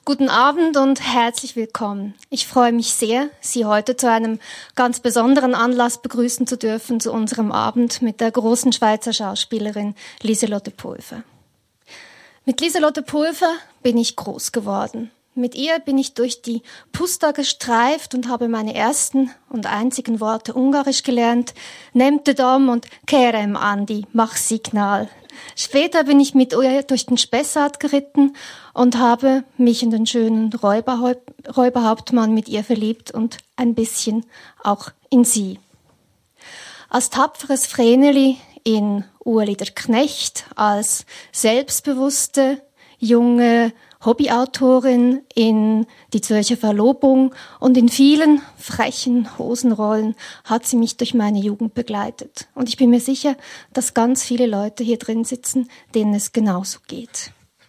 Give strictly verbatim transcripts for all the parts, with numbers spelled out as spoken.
Guten Abend und herzlich willkommen. Ich freue mich sehr, Sie heute zu einem ganz besonderen Anlass begrüßen zu dürfen, zu unserem Abend mit der großen Schweizer Schauspielerin Lieselotte Pulver. Mit Lieselotte Pulver bin ich groß geworden. Mit ihr bin ich durch die Pusta gestreift und habe meine ersten und einzigen Worte Ungarisch gelernt. Nemte dom und kerem Andi, mach Signal. Später bin ich mit ihr durch den Spessart geritten und habe mich in den schönen Räuberhaupt- Räuberhauptmann mit ihr verliebt und ein bisschen auch in sie. Als tapferes Vreneli in Ueli der Knecht, als selbstbewusste junge Hobbyautorin in Die Zürcher Verlobung und in vielen frechen Hosenrollen hat sie mich durch meine Jugend begleitet. Und ich bin mir sicher, dass ganz viele Leute hier drin sitzen, denen es genauso geht.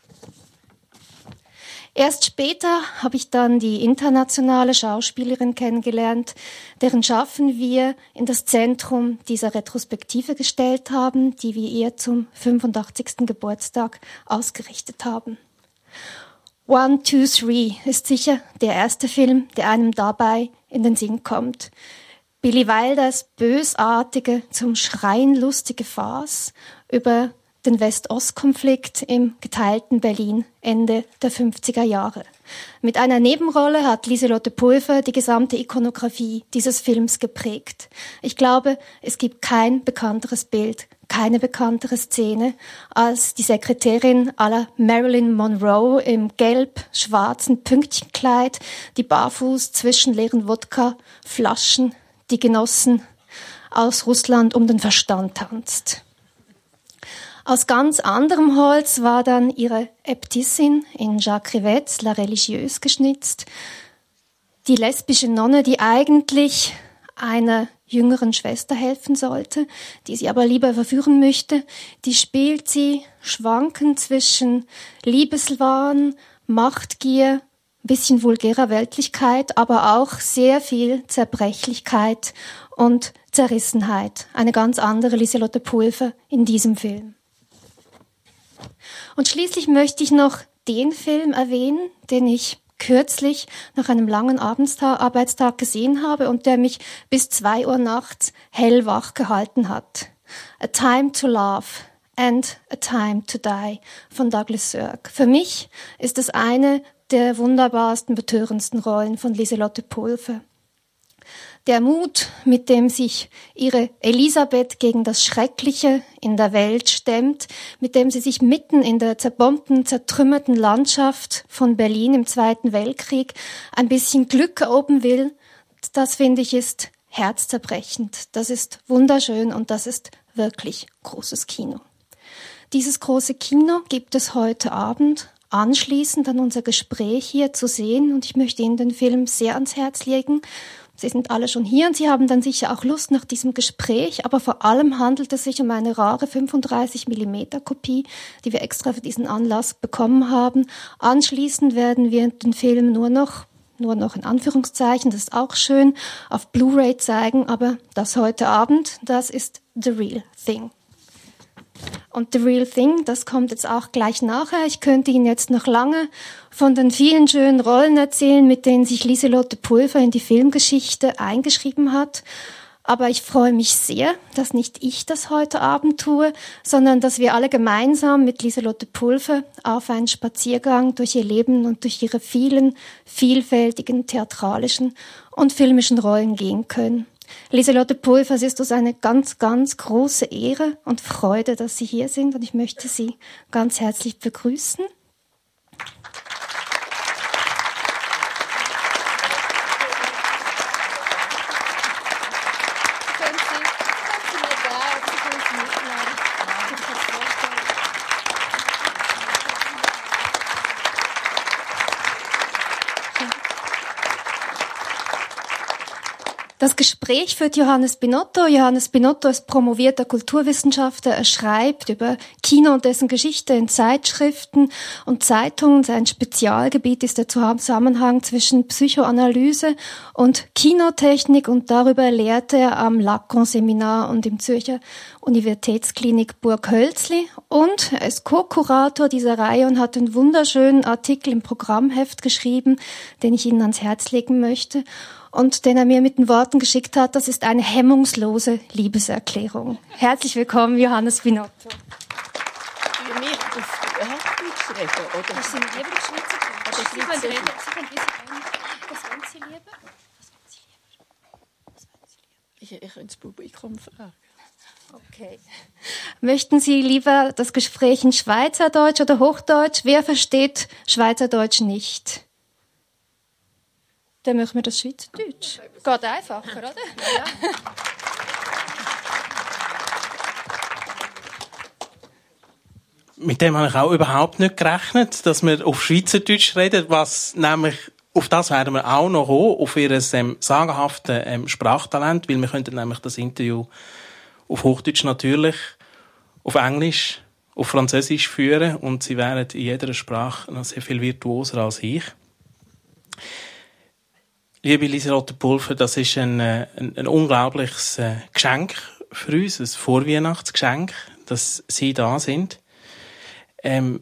Erst später habe ich dann die internationale Schauspielerin kennengelernt, deren Schaffen wir in das Zentrum dieser Retrospektive gestellt haben, die wir ihr zum fünfundachtzigsten Geburtstag ausgerichtet haben. One, Two, Three ist sicher der erste Film, der einem dabei in den Sinn kommt. Billy Wilders bösartige, zum Schreien lustige Farce über den West-Ost-Konflikt im geteilten Berlin Ende der fünfziger Jahre. Mit einer Nebenrolle hat Lieselotte Pulver die gesamte Ikonografie dieses Films geprägt. Ich glaube, es gibt kein bekannteres Bild, keine bekanntere Szene als die Sekretärin à la Marilyn Monroe im gelb-schwarzen Pünktchenkleid, die barfuß zwischen leeren Wodka-Flaschen die Genossen aus Russland um den Verstand tanzt. Aus ganz anderem Holz war dann ihre Äbtissin in Jacques Rivets La Religieuse geschnitzt. Die lesbische Nonne, die eigentlich einer jüngeren Schwester helfen sollte, die sie aber lieber verführen möchte, die spielt sie schwankend zwischen Liebeswahn, Machtgier, ein bisschen vulgärer Weltlichkeit, aber auch sehr viel Zerbrechlichkeit und Zerrissenheit. Eine ganz andere Lieselotte Pulver in diesem Film. Und schließlich möchte ich noch den Film erwähnen, den ich kürzlich nach einem langen Abendstag, Arbeitstag gesehen habe und der mich bis zwei Uhr nachts hellwach gehalten hat. A Time to Love and A Time to Die von Douglas Sirk. Für mich ist es eine der wunderbarsten, betörendsten Rollen von Lieselotte Pulver. Der Mut, mit dem sich ihre Elisabeth gegen das Schreckliche in der Welt stemmt, mit dem sie sich mitten in der zerbombten, zertrümmerten Landschaft von Berlin im Zweiten Weltkrieg ein bisschen Glück erobern will, das finde ich ist herzzerbrechend. Das ist wunderschön und das ist wirklich großes Kino. Dieses große Kino gibt es heute Abend anschließend an unser Gespräch hier zu sehen und ich möchte Ihnen den Film sehr ans Herz legen. Sie sind alle schon hier und Sie haben dann sicher auch Lust nach diesem Gespräch, aber vor allem handelt es sich um eine rare fünfunddreißig Millimeter Kopie, die wir extra für diesen Anlass bekommen haben. Anschließend werden wir den Film nur noch, nur noch in Anführungszeichen, das ist auch schön, auf Blu-ray zeigen, aber das heute Abend, das ist The Real Thing. Und The Real Thing, das kommt jetzt auch gleich nachher. Ich könnte Ihnen jetzt noch lange von den vielen schönen Rollen erzählen, mit denen sich Lieselotte Pulver in die Filmgeschichte eingeschrieben hat. Aber ich freue mich sehr, dass nicht ich das heute Abend tue, sondern dass wir alle gemeinsam mit Lieselotte Pulver auf einen Spaziergang durch ihr Leben und durch ihre vielen, vielfältigen theatralischen und filmischen Rollen gehen können. Lieselotte Pulver, es ist uns eine ganz, ganz große Ehre und Freude, dass Sie hier sind und ich möchte Sie ganz herzlich begrüßen. Das Gespräch führt Johannes Binotto. Johannes Binotto ist promovierter Kulturwissenschaftler. Er schreibt über Kino und dessen Geschichte in Zeitschriften und Zeitungen. Sein Spezialgebiet ist der Zusammenhang zwischen Psychoanalyse und Kinotechnik, und darüber lehrte er am Lacan-Seminar und im Zürcher Universitätsklinik Burghölzli. Und er ist Co-Kurator dieser Reihe und hat einen wunderschönen Artikel im Programmheft geschrieben, den ich Ihnen ans Herz legen möchte. Und den er mir mit den Worten geschickt hat, das ist eine hemmungslose Liebeserklärung. Herzlich willkommen, Johannes Binotto. Für mich auf Hochdeutsch reden, oder? Ich sind lieber Schweizer. Oder Sie können reden, Sie können wissen, das wollen Sie lieber? Das wollen Sie lieber? Das wollen Sie lieber? Ich, ich könnte das Publikum fragen. Okay. Möchten Sie lieber das Gespräch in Schweizerdeutsch oder Hochdeutsch? Wer versteht Schweizerdeutsch nicht? Dann machen wir das Schweizerdeutsch. Geht einfacher, oder? Ja. Mit dem habe ich auch überhaupt nicht gerechnet, dass wir auf Schweizerdeutsch reden, was nämlich, auf das werden wir auch noch kommen, auf ihr ähm, sagenhaftes ähm, Sprachtalent, weil wir könnten nämlich das Interview auf Hochdeutsch natürlich, auf Englisch, auf Französisch führen, und sie wären in jeder Sprache noch sehr viel virtuoser als ich. Liebe Lieselotte Pulver, das ist ein, ein, ein unglaubliches äh, Geschenk für uns, ein Vorweihnachtsgeschenk, dass Sie da sind. Ähm,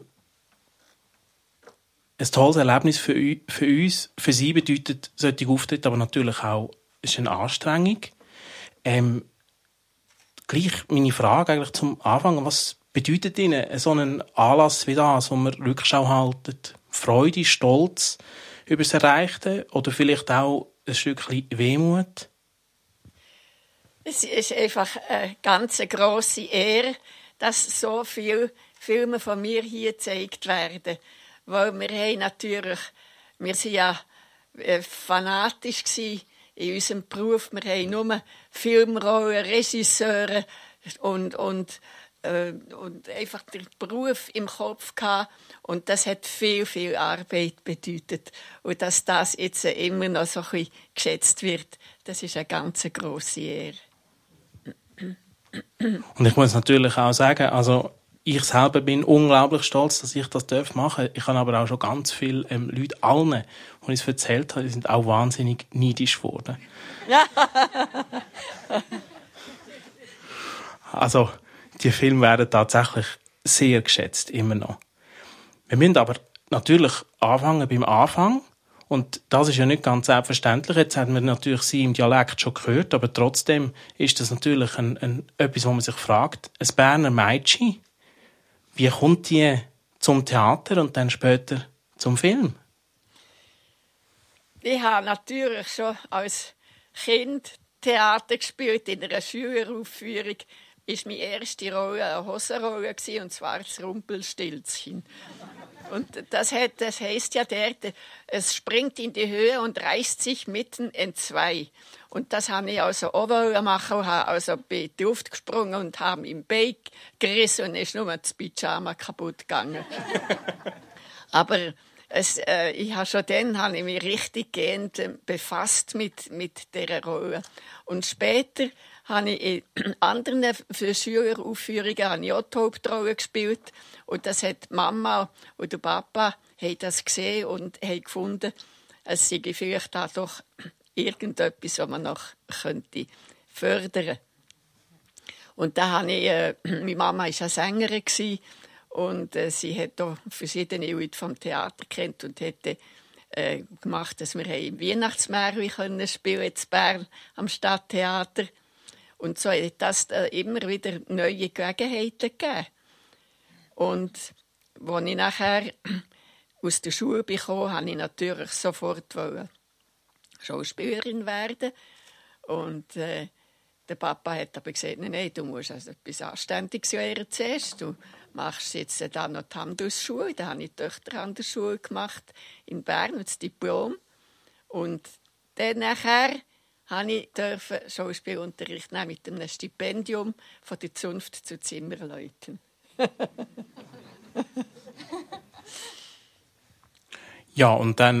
ein tolles Erlebnis für, für uns. Für Sie bedeutet solche Auftritte aber natürlich auch, ist eine Anstrengung. Ähm, gleich meine Frage eigentlich zum Anfang: Was bedeutet Ihnen so ein Anlass wie das, wo man Rückschau haltet? Freude, Stolz über das Erreichte oder vielleicht auch ein Stückchen Wehmut? Es ist einfach eine ganz grosse Ehre, dass so viele Filme von mir hier gezeigt werden. Weil wir haben natürlich, wir waren ja fanatisch in unserem Beruf. Wir haben nur Filmrollen, Regisseure und, und und einfach den Beruf im Kopf gehabt. Und das hat viel, viel Arbeit bedeutet. Und dass das jetzt immer noch so ein bisschen geschätzt wird, das ist eine ganz grosse Ehre. Und ich muss natürlich auch sagen, also ich selber bin unglaublich stolz, dass ich das machen darf. Ich habe aber auch schon ganz viele ähm, Leute, allen, die ich es erzählt habe, die sind auch wahnsinnig neidisch geworden. Also, die Filme werden tatsächlich sehr geschätzt, immer noch. Wir müssen aber natürlich anfangen beim Anfang. Und das ist ja nicht ganz selbstverständlich. Jetzt haben wir natürlich Sie im Dialekt schon gehört, aber trotzdem ist das natürlich ein, ein, etwas, wo man sich fragt. Ein Berner Mädchen, wie kommt die zum Theater und dann später zum Film? Ich habe natürlich schon als Kind Theater gespielt in einer Schüleraufführung. Ist meine erste Rolle eine Hosenrolle und zwar das Rumpelstilzchen. Und das, hat, das heisst ja dort, es springt in die Höhe und reißt sich mitten entzwei. Und das habe ich also auch machen, und habe also bin in die Luft gesprungen und habe im Bein gerissen und ist nur das Pyjama kaputt gegangen. Aber es, äh, ich habe schon dann habe ich mich richtig gehend befasst mit, mit dieser Rolle. Und später habe ich in anderen für Schüleraufführungen habe ich auch die Hauptrolle gespielt. Und das hat die Mama und der Papa haben das gesehen und haben gefunden, es sei vielleicht auch doch irgendetwas, was man noch könnte fördern. Und da habe ich, äh, meine Mama war ja Sängerin und äh, sie hat auch verschiedene Leute vom Theater kennt und hätte äh, gemacht, dass wir im Weihnachtsmärchen können spielen in Bern am Stadttheater. Und so hat das äh, immer wieder neue Gelegenheiten gegeben. Und als ich nachher aus der Schule bekam, wollte ich natürlich sofort Schauspielerin werden. Und äh, der Papa hat aber gesagt, nein, nein, du musst also etwas Anständiges lernen zuerst. Du machst jetzt dann noch die Handelsschule. Da habe ich die Töchterhandelsschule gemacht in Bern, das Diplom. Und dann nachher durfte ich Schauspielunterricht nehmen mit einem Stipendium von der Zunft zu Zimmerleuten. Ja, und dann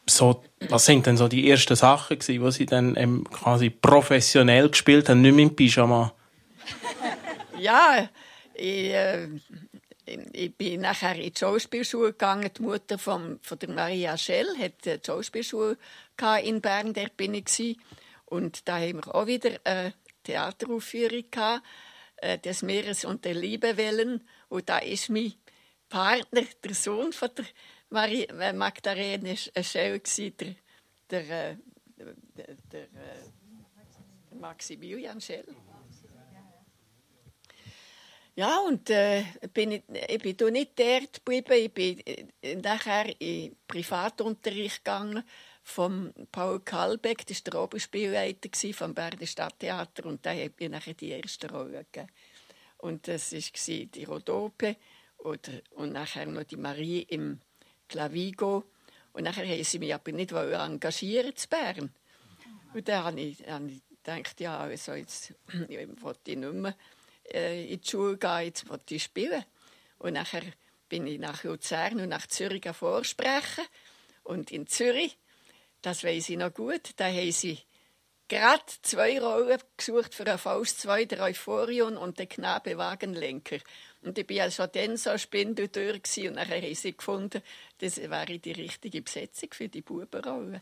so, was sind denn so die ersten Sachen gewesen, die Sie dann ähm, quasi professionell gespielt haben, nicht mehr im Pyjama? Ja, ich, äh, ich bin nachher in die Schauspielschule gegangen. Die Mutter von, von der Maria Schell hat die Schauspielschule in Bern, der bin ich gewesen. Und da haben wir auch wieder eine Theateraufführung gehabt, äh, des Meeres und der Liebe Wellen. Und da ist mein Partner, der Sohn von der Marie, äh, Magdalene Schell, der, der, äh, der, der äh, Maximilian Schell. Ja, und äh, bin ich, ich bin nicht dort geblieben. Ich bin äh, nachher in Privatunterricht gegangen von Paul Kalbeck, das war der Oberspielleiter vom Berner Stadttheater, und da habe ich nachher die erste Rolle gegeben. Und das war die Rhodope oder, und nachher noch die Marie im Clavigo. Und nachher haben sie mich aber nicht engagieren zu Bern. Und dann habe ich, habe ich gedacht, ja, also jetzt wollte ich nicht mehr äh, in die Schule gehen, jetzt wollte ich spielen. Und nachher bin ich nach Luzern und nach Zürich vorsprechen. Und in Zürich, das weiss ich noch gut, da haben sie gerade zwei Rollen gesucht für ein Faust zwei, der Euphorion und der Knabe Wagenlenker. Und ich war ja schon dann so spindeldürr und nachher haben sie gefunden, das wäre die richtige Besetzung für die Bubenrolle.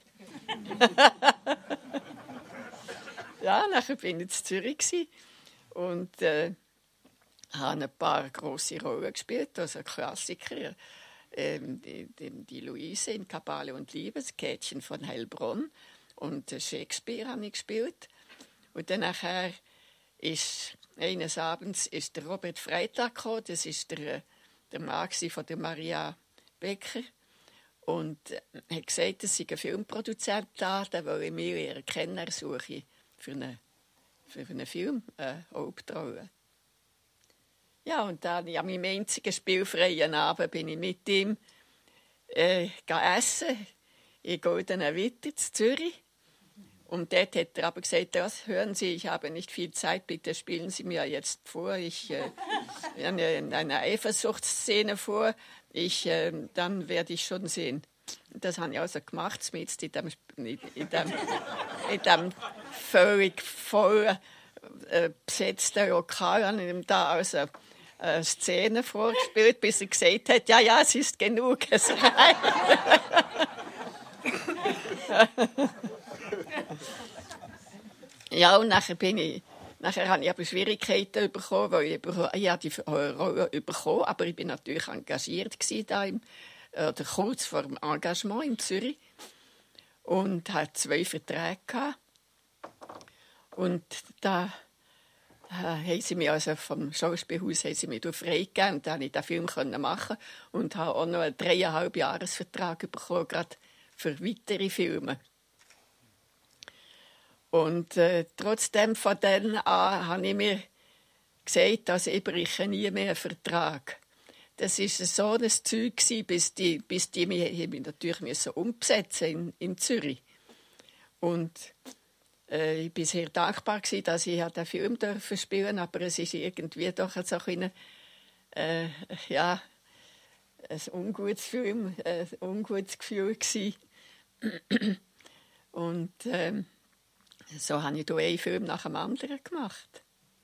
Ja, nachher bin ich in Zürich und äh, habe ein paar grosse Rollen gespielt, also Klassiker. Ähm, die, die, die Luise in Kabale und Liebe, das Käthchen von Heilbronn. Und Shakespeare habe ich gespielt. Und dann nachher ist eines Abends ist der Robert Freitag gekommen. Das ist der, der Mann von der Maria Becker. Und er hat gesagt, es sei ein Filmproduzent da, der wolle mich lernen kennen, er suche für einen, für einen Film eine Hauptrolle. Ja, und dann, an meinem einzigen spielfreien Abend bin ich mit ihm äh, essen in Goldenen Witter in Zürich. Und dort hat er aber gesagt, das hören Sie, ich habe nicht viel Zeit, bitte spielen Sie mir jetzt vor. Ich äh, eine, eine Eifersuchtsszene vor, ich, äh, dann werde ich schon sehen. Das habe ich also gemacht, mit in dem, in dem, in dem völlig voll äh, besetzten Lokal. Habe ich da also eine Szene vorgespielt, bis er gesagt hat, ja, ja, es ist genug, es reicht. Ja, und nachher bin ich, nachher habe ich aber Schwierigkeiten bekommen, weil ich, ich habe die Rolle bekommen, aber ich bin natürlich engagiert gewesen, da im, oder kurz vor dem Engagement in Zürich und hatte zwei Verträge gehabt. Und da äh, haben sie mich also vom Schauspielhaus haben sie mich freigegeben und dann konnte ich den Film können machen und habe auch noch einen dreieinhalb Jahresvertrag bekommen, gerade für weitere Filme. Und äh, trotzdem von dann an habe ich mir gesagt, dass ich breche nie mehr einen Vertrag. Das war so ein Zeug, bis die, bis die mich, mich natürlich umbesetzen in, in Zürich. Und äh, ich war sehr dankbar, dass ich den Film spielen durfte, aber es war irgendwie doch so ein, äh, ja, ein ungutes Film, ein ungutes Gefühl gewesen. Und ähm, so habe ich einen Film nach dem anderen gemacht.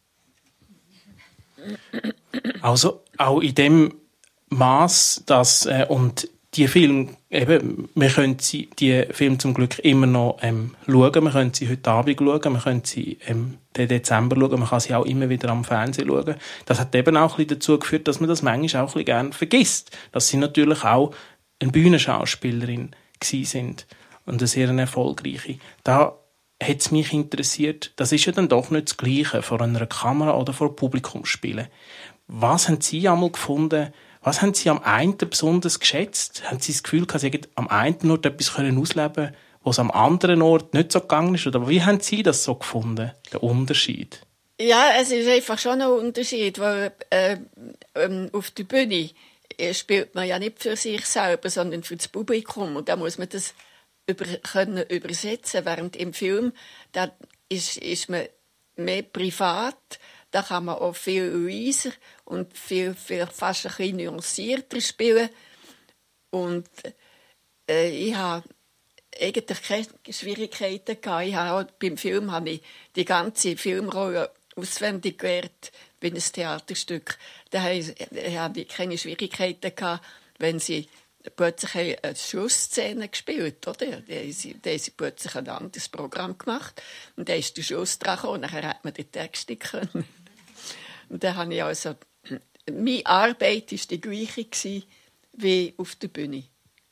Also auch in dem Maß, dass äh, und die Filme, eben, wir können sie, die Filme zum Glück immer noch ähm, schauen. Wir können sie heute Abend schauen, wir können sie ähm, den Dezember schauen, man kann sie auch immer wieder am Fernsehen schauen. Das hat eben auch ein bisschen dazu geführt, dass man das manchmal auch ein bisschen gerne vergisst. Dass sie natürlich auch eine Bühnenschauspielerin gewesen sind und eine sehr erfolgreiche. Da hat es mich interessiert, das ist ja dann doch nicht das Gleiche, vor einer Kamera oder vor Publikum spielen. Was haben Sie einmal gefunden, was haben Sie am einen besonders geschätzt? Haben Sie das Gefühl, dass Sie am einen Ort etwas ausleben können, was am anderen Ort nicht so gegangen ist? Oder wie haben Sie das so gefunden, der Unterschied? Ja, es ist einfach schon ein Unterschied, weil äh, ähm, auf der Bühne spielt man ja nicht für sich selber, sondern für das Publikum. Und da muss man das über, können übersetzen. Während im Film da ist, ist man mehr privat. Da kann man auch viel leiser und viel, viel fast ein bisschen nuancierter spielen. Und äh, ich habe eigentlich keine Schwierigkeiten gehabt. Ich habe auch, beim Film habe ich die ganze Filmrolle auswendig gelernt, wie ein Theaterstück. Da habe ich keine Schwierigkeiten gehabt, wenn sie plötzlich eine Schlussszene gespielt, oder? Da haben sie, da haben sie plötzlich ein anderes Programm gemacht und dann ist der Schluss dran gekommen und dann hat man den Text nicht können. Und dann habe ich also, meine Arbeit war die gleiche wie auf der Bühne.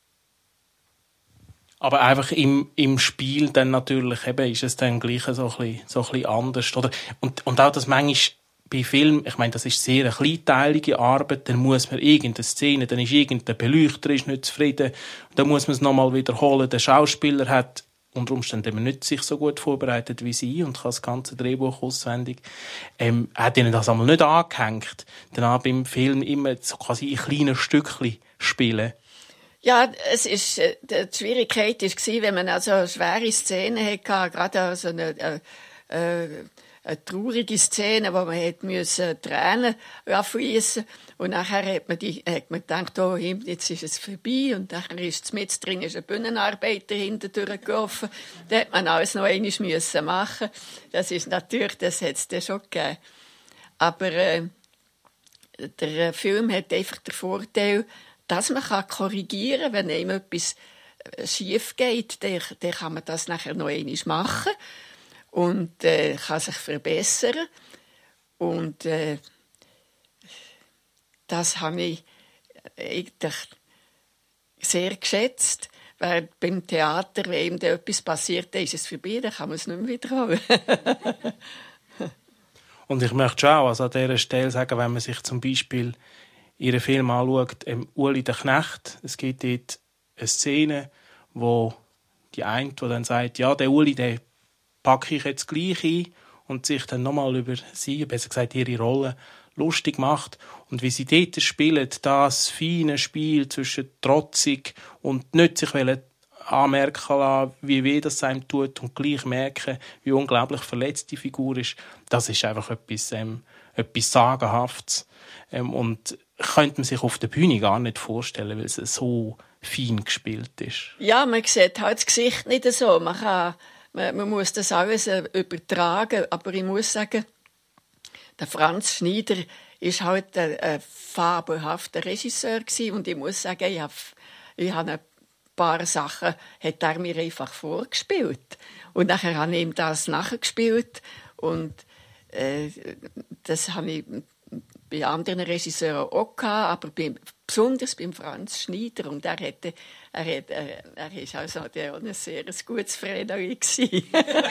Aber einfach im, im Spiel dann natürlich eben ist es dann gleich so ein bisschen, so ein bisschen anders, oder? Und, und auch das manchmal bei Film, ich meine, das ist sehr eine kleinteilige Arbeit, dann muss man irgendeine Szene, dann ist irgendein Beleuchter ist nicht zufrieden, dann muss man es nochmal wiederholen. Der Schauspieler hat unter Umständen nicht sich so gut vorbereitet wie sie und kann das ganze Drehbuch auswendig. Ähm, hat ihnen das einmal nicht angehängt, dann beim Film immer so quasi in kleinen Stückchen spielen. Ja, es ist, äh, die Schwierigkeit war, wenn man also eine schwere Szene hatte, gerade so eine, äh, äh, eine traurige Szene, wo man hätte müssen Tränen fließen und nachher hat man, die, hat man gedacht, oh, jetzt ist es vorbei und nachher ist es mit drin ist ein Bühnenarbeiter hinter durchgelaufen. Da hat man alles noch einmal müssen machen. Das ist natürlich, das hat es dann schon gegeben. Aber äh, der Film hat einfach den Vorteil, dass man korrigieren kann, wenn einem etwas schief geht, dann, dann kann man das nachher noch einmal machen und äh, kann sich verbessern. Und äh, das habe ich eigentlich sehr geschätzt, weil beim Theater, wenn ihm da etwas passiert, dann ist es vorbei, dann kann man es nicht mehr wiederholen. Und ich möchte schon auch also an dieser Stelle sagen, wenn man sich zum Beispiel ihren Film anschaut, ähm, Uli der Knecht, es gibt dort eine Szene, wo die eine, die dann sagt, ja, der Uli, den packe ich jetzt gleich ein und sich dann nochmal über sie, besser gesagt ihre Rolle, lustig macht. Und wie sie dort spielen, das feine Spiel zwischen trotzig und nicht sich anmerken lassen, wie weh das einem tut und gleich merken, wie unglaublich verletzt die Figur ist, das ist einfach etwas, ähm, etwas Sagenhaftes. Ähm, und könnte man sich auf der Bühne gar nicht vorstellen, weil es so fein gespielt ist. Ja, man sieht halt das Gesicht nicht so. Man, kann, man, man muss das alles übertragen. Aber ich muss sagen, der Franz Schneider war halt ein, ein fabelhafter Regisseur gewesen. Und ich muss sagen, ich habe, ich habe ein paar Sachen hat er mir einfach vorgespielt. Und nachher habe ich ihm das nachgespielt. Und äh, das habe ich bei anderen Regisseuren auch gehabt, aber beim, besonders beim Franz Schneider. Und er, hatte, er, hat, er, er ist also der auch ein sehr ein gutes Vreneli gewesen.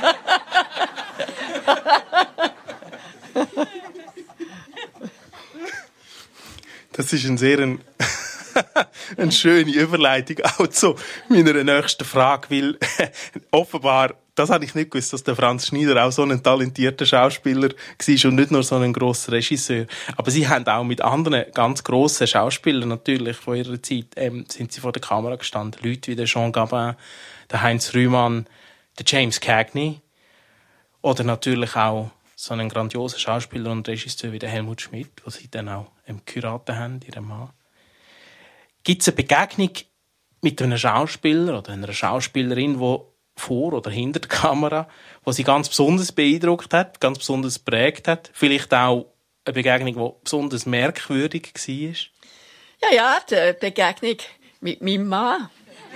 Das ist ein sehr ein eine schöne Überleitung auch zu meiner nächsten Frage, weil offenbar, das habe ich nicht gewusst, dass der Franz Schneider auch so ein talentierter Schauspieler war und nicht nur so ein grosser Regisseur. Aber sie haben auch mit anderen ganz grossen Schauspielern natürlich von ihrer Zeit, ähm, sind sie vor der Kamera gestanden. Leute wie der Jean Gabin, der Heinz Rühmann, der James Cagney oder natürlich auch so einen grandiosen Schauspieler und Regisseur wie der Helmut Schmidt, wo sie dann auch ähm, geheiratet haben, ihrem Mann. Gibt es eine Begegnung mit einem Schauspieler oder einer Schauspielerin, die vor oder hinter der Kamera, die sie ganz besonders beeindruckt hat, ganz besonders geprägt hat? Vielleicht auch eine Begegnung, die besonders merkwürdig war? Ja, ja, die Begegnung mit meinem Mann.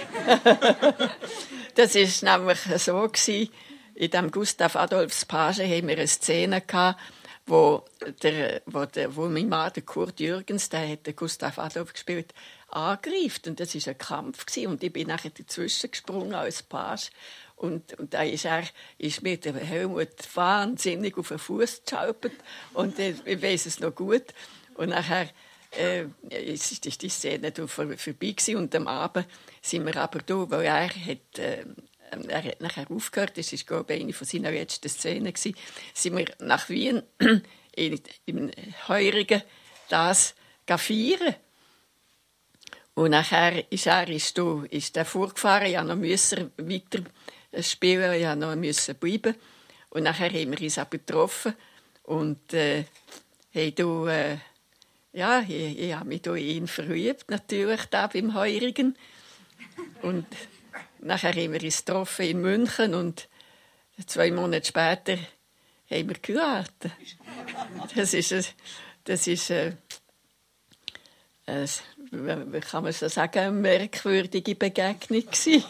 Das war nämlich so gewesen. In dem Gustav Adolfs Page hatten wir eine Szene gehabt, wo, der, wo, der, wo mein Mann, der Kurt Jürgens, der hat den Gustav Adolf gespielt, angreift. Und das war ein Kampf gewesen. Und ich bin nachher dazwischen gesprungen als Page. Und, und da ist er ist mit dem Helmut wahnsinnig auf den Fuß geschalpert. Und ich, ich weiss es noch gut. Und nachher äh, ist, ist die Szene vorbei gewesen. Und am Abend sind wir aber da, weil er hat... Äh, Er hat nachher aufgehört, das war, glaube ich, eine von seinen letzten Szenen, sind wir nach Wien in, im Heurigen das feiern. Und nachher ist er ist da, ist er vorgefahren, ich musste noch weiter spielen, ich musste noch bleiben. Und nachher haben wir uns aber getroffen und äh, haben da, äh, ja, ich, ich habe mich da in ihn verliebt, natürlich, da beim Heurigen. Und nachher haben wir uns getroffen in München und zwei Monate später haben wir geheiratet. Das ist, ein, das ist ein, ein, wie kann man so sagen, eine merkwürdige Begegnung gewesen.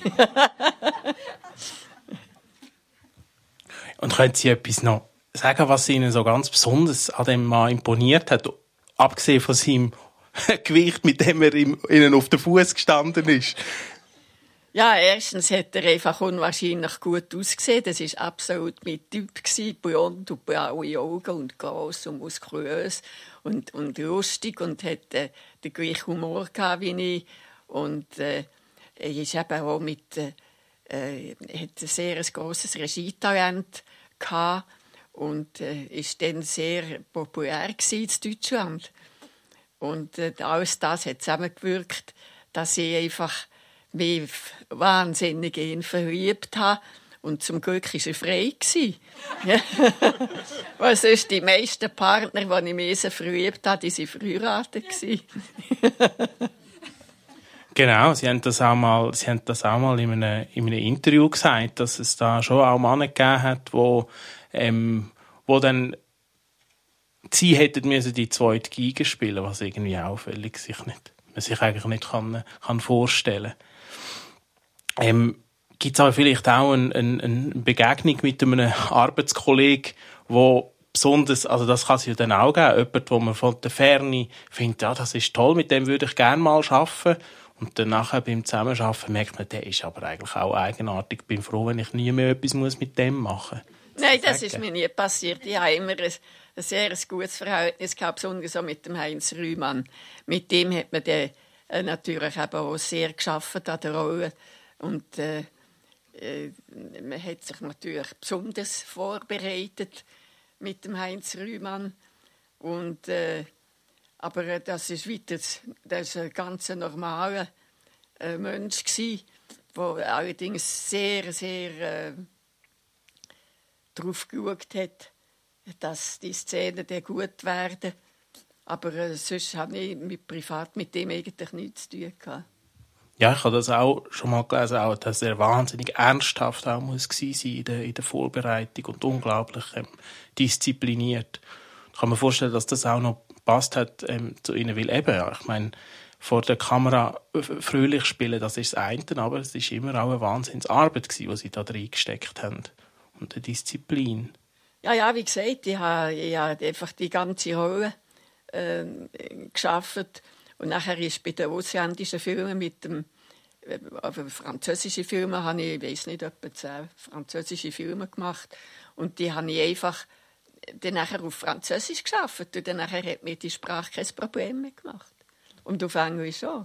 Und können Sie etwas noch sagen, was Ihnen so ganz besonders an dem Mann imponiert hat, abgesehen von seinem Gewicht, mit dem er Ihnen auf den Fuß gestanden ist? Ja, erstens hat er einfach unwahrscheinlich gut ausgesehen. Das war absolut mein Typ. Blond und blaue Augen und gross und muskulös und, und lustig und hat äh, den gleichen Humor gehabt wie ich. Und äh, er ist eben auch mit, äh, äh, hat ein sehr grosses Regietalent gehabt und äh, ist dann sehr populär in Deutschland. Und äh, alles das hat zusammengewirkt, dass ich einfach mich wahnsinnig in ihn verliebt habe. Und zum Glück war er frei. Weil sonst die meisten Partner, die ich mich so verliebt habe, die waren verheiratet. Genau, Sie haben das auch mal, Sie haben das auch mal in, einem, in einem Interview gesagt, dass es da schon auch Männer gegeben hat, wo, ähm, wo dann sie hätten müssen die zweite Geige spielen, was irgendwie auffällig sich nicht, man sich eigentlich nicht kann, kann vorstellen. Ähm, Gibt es aber vielleicht auch eine, eine, eine Begegnung mit einem Arbeitskollegen, wo besonders, also das kann es ja dann auch geben, jemand, wo man von der Ferne findet, ja, das ist toll, mit dem würde ich gerne mal arbeiten. Und dann nachher beim Zusammenarbeiten merkt man, der ist aber eigentlich auch eigenartig. Ich bin froh, wenn ich nie mehr etwas muss mit dem machen muss. Nein, das ist mir nie passiert. Ich habe immer ein, ein sehr gutes Verhältnis gehabt, besonders auch mit dem Heinz Rühmann. Mit dem hat man dann, äh, natürlich eben auch sehr gearbeitet an der Rolle. Und äh, äh, man hat sich natürlich besonders vorbereitet mit dem Heinz Rühmann. Und, äh, aber äh, das ist weiter, das war ein ganz normaler äh, Mensch gewesen, der allerdings sehr, sehr äh, darauf geschaut hat, dass die Szenen dann gut werden. Aber äh, sonst habe ich mit privat mit dem eigentlich nichts zu tun gehabt. Ja, ich habe das auch schon mal gelesen, auch, dass er wahnsinnig ernsthaft auch muss gewesen sein in der, in der Vorbereitung und unglaublich ähm, diszipliniert. Ich kann mir vorstellen, dass das auch noch gepasst hat ähm, zu ihnen, weil eben, ja, ich meine, vor der Kamera fröhlich spielen, das ist das eine, aber es ist immer auch eine Wahnsinnsarbeit gewesen, die sie da reingesteckt haben. Und eine Disziplin. Ja, ja, wie gesagt, ich habe, ich habe einfach die ganze Rolle äh, geschafft. Und nachher ist bei den ausländischen Filmen mit dem also französische Filme habe ich, ich weiß nicht, etwa zehn französische Filme gemacht. Und die habe ich einfach dann nachher auf Französisch geschafft. Und dann nachher hat mir die Sprache kein Problem mehr gemacht. Und auf Englisch auch.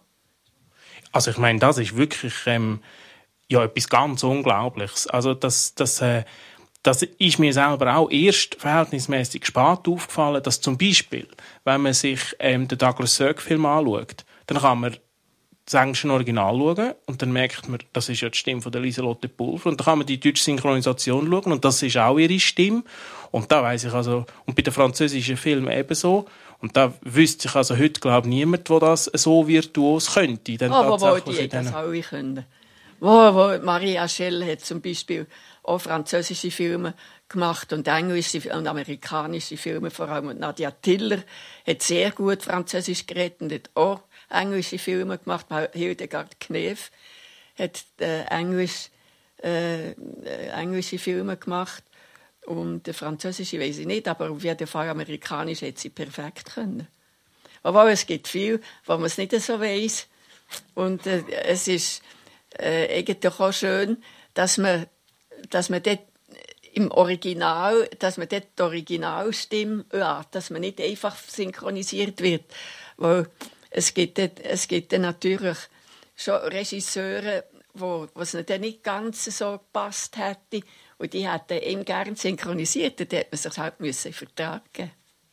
Also ich meine, das ist wirklich ähm, ja, etwas ganz Unglaubliches. Also das, das, äh, das ist mir selber auch erst verhältnismäßig spät aufgefallen, dass zum Beispiel, wenn man sich ähm, den Douglas Sirk-Film anschaut, dann kann man das englische Original schauen und dann merkt man, das ist ja die Stimme von der Lieselotte Pulver und dann kann man die deutsche Synchronisation schauen und das ist auch ihre Stimme und da weiss ich also, und bei den französischen Filmen ebenso und da wüsste ich also heute, glaube ich, niemand, der das so virtuos könnte. Dann oh, wo, wo die das alle können. Wo, wo Maria Schell hat zum Beispiel auch französische Filme gemacht und englische und amerikanische Filme vor allem. Und Nadia Tiller hat sehr gut Französisch geredet und hat auch englische Filme gemacht. Hildegard Knef hat äh, Englisch, äh, englische Filme gemacht und äh, französische weiß ich nicht, aber auf jeden Fall amerikanisch hat sie perfekt können. Aber es gibt viel, wo man es nicht so weiss. Und äh, es ist äh, eigentlich auch schön, dass man, dass man dort im Original, dass man dort die Originalstimme lässt, dass man nicht einfach synchronisiert wird, weil es gibt, es gibt natürlich schon Regisseure, wo es dann nicht ganz so gepasst hätte und die hätten ihm gerne synchronisiert, dann hätte man sich halt müssen vertragen.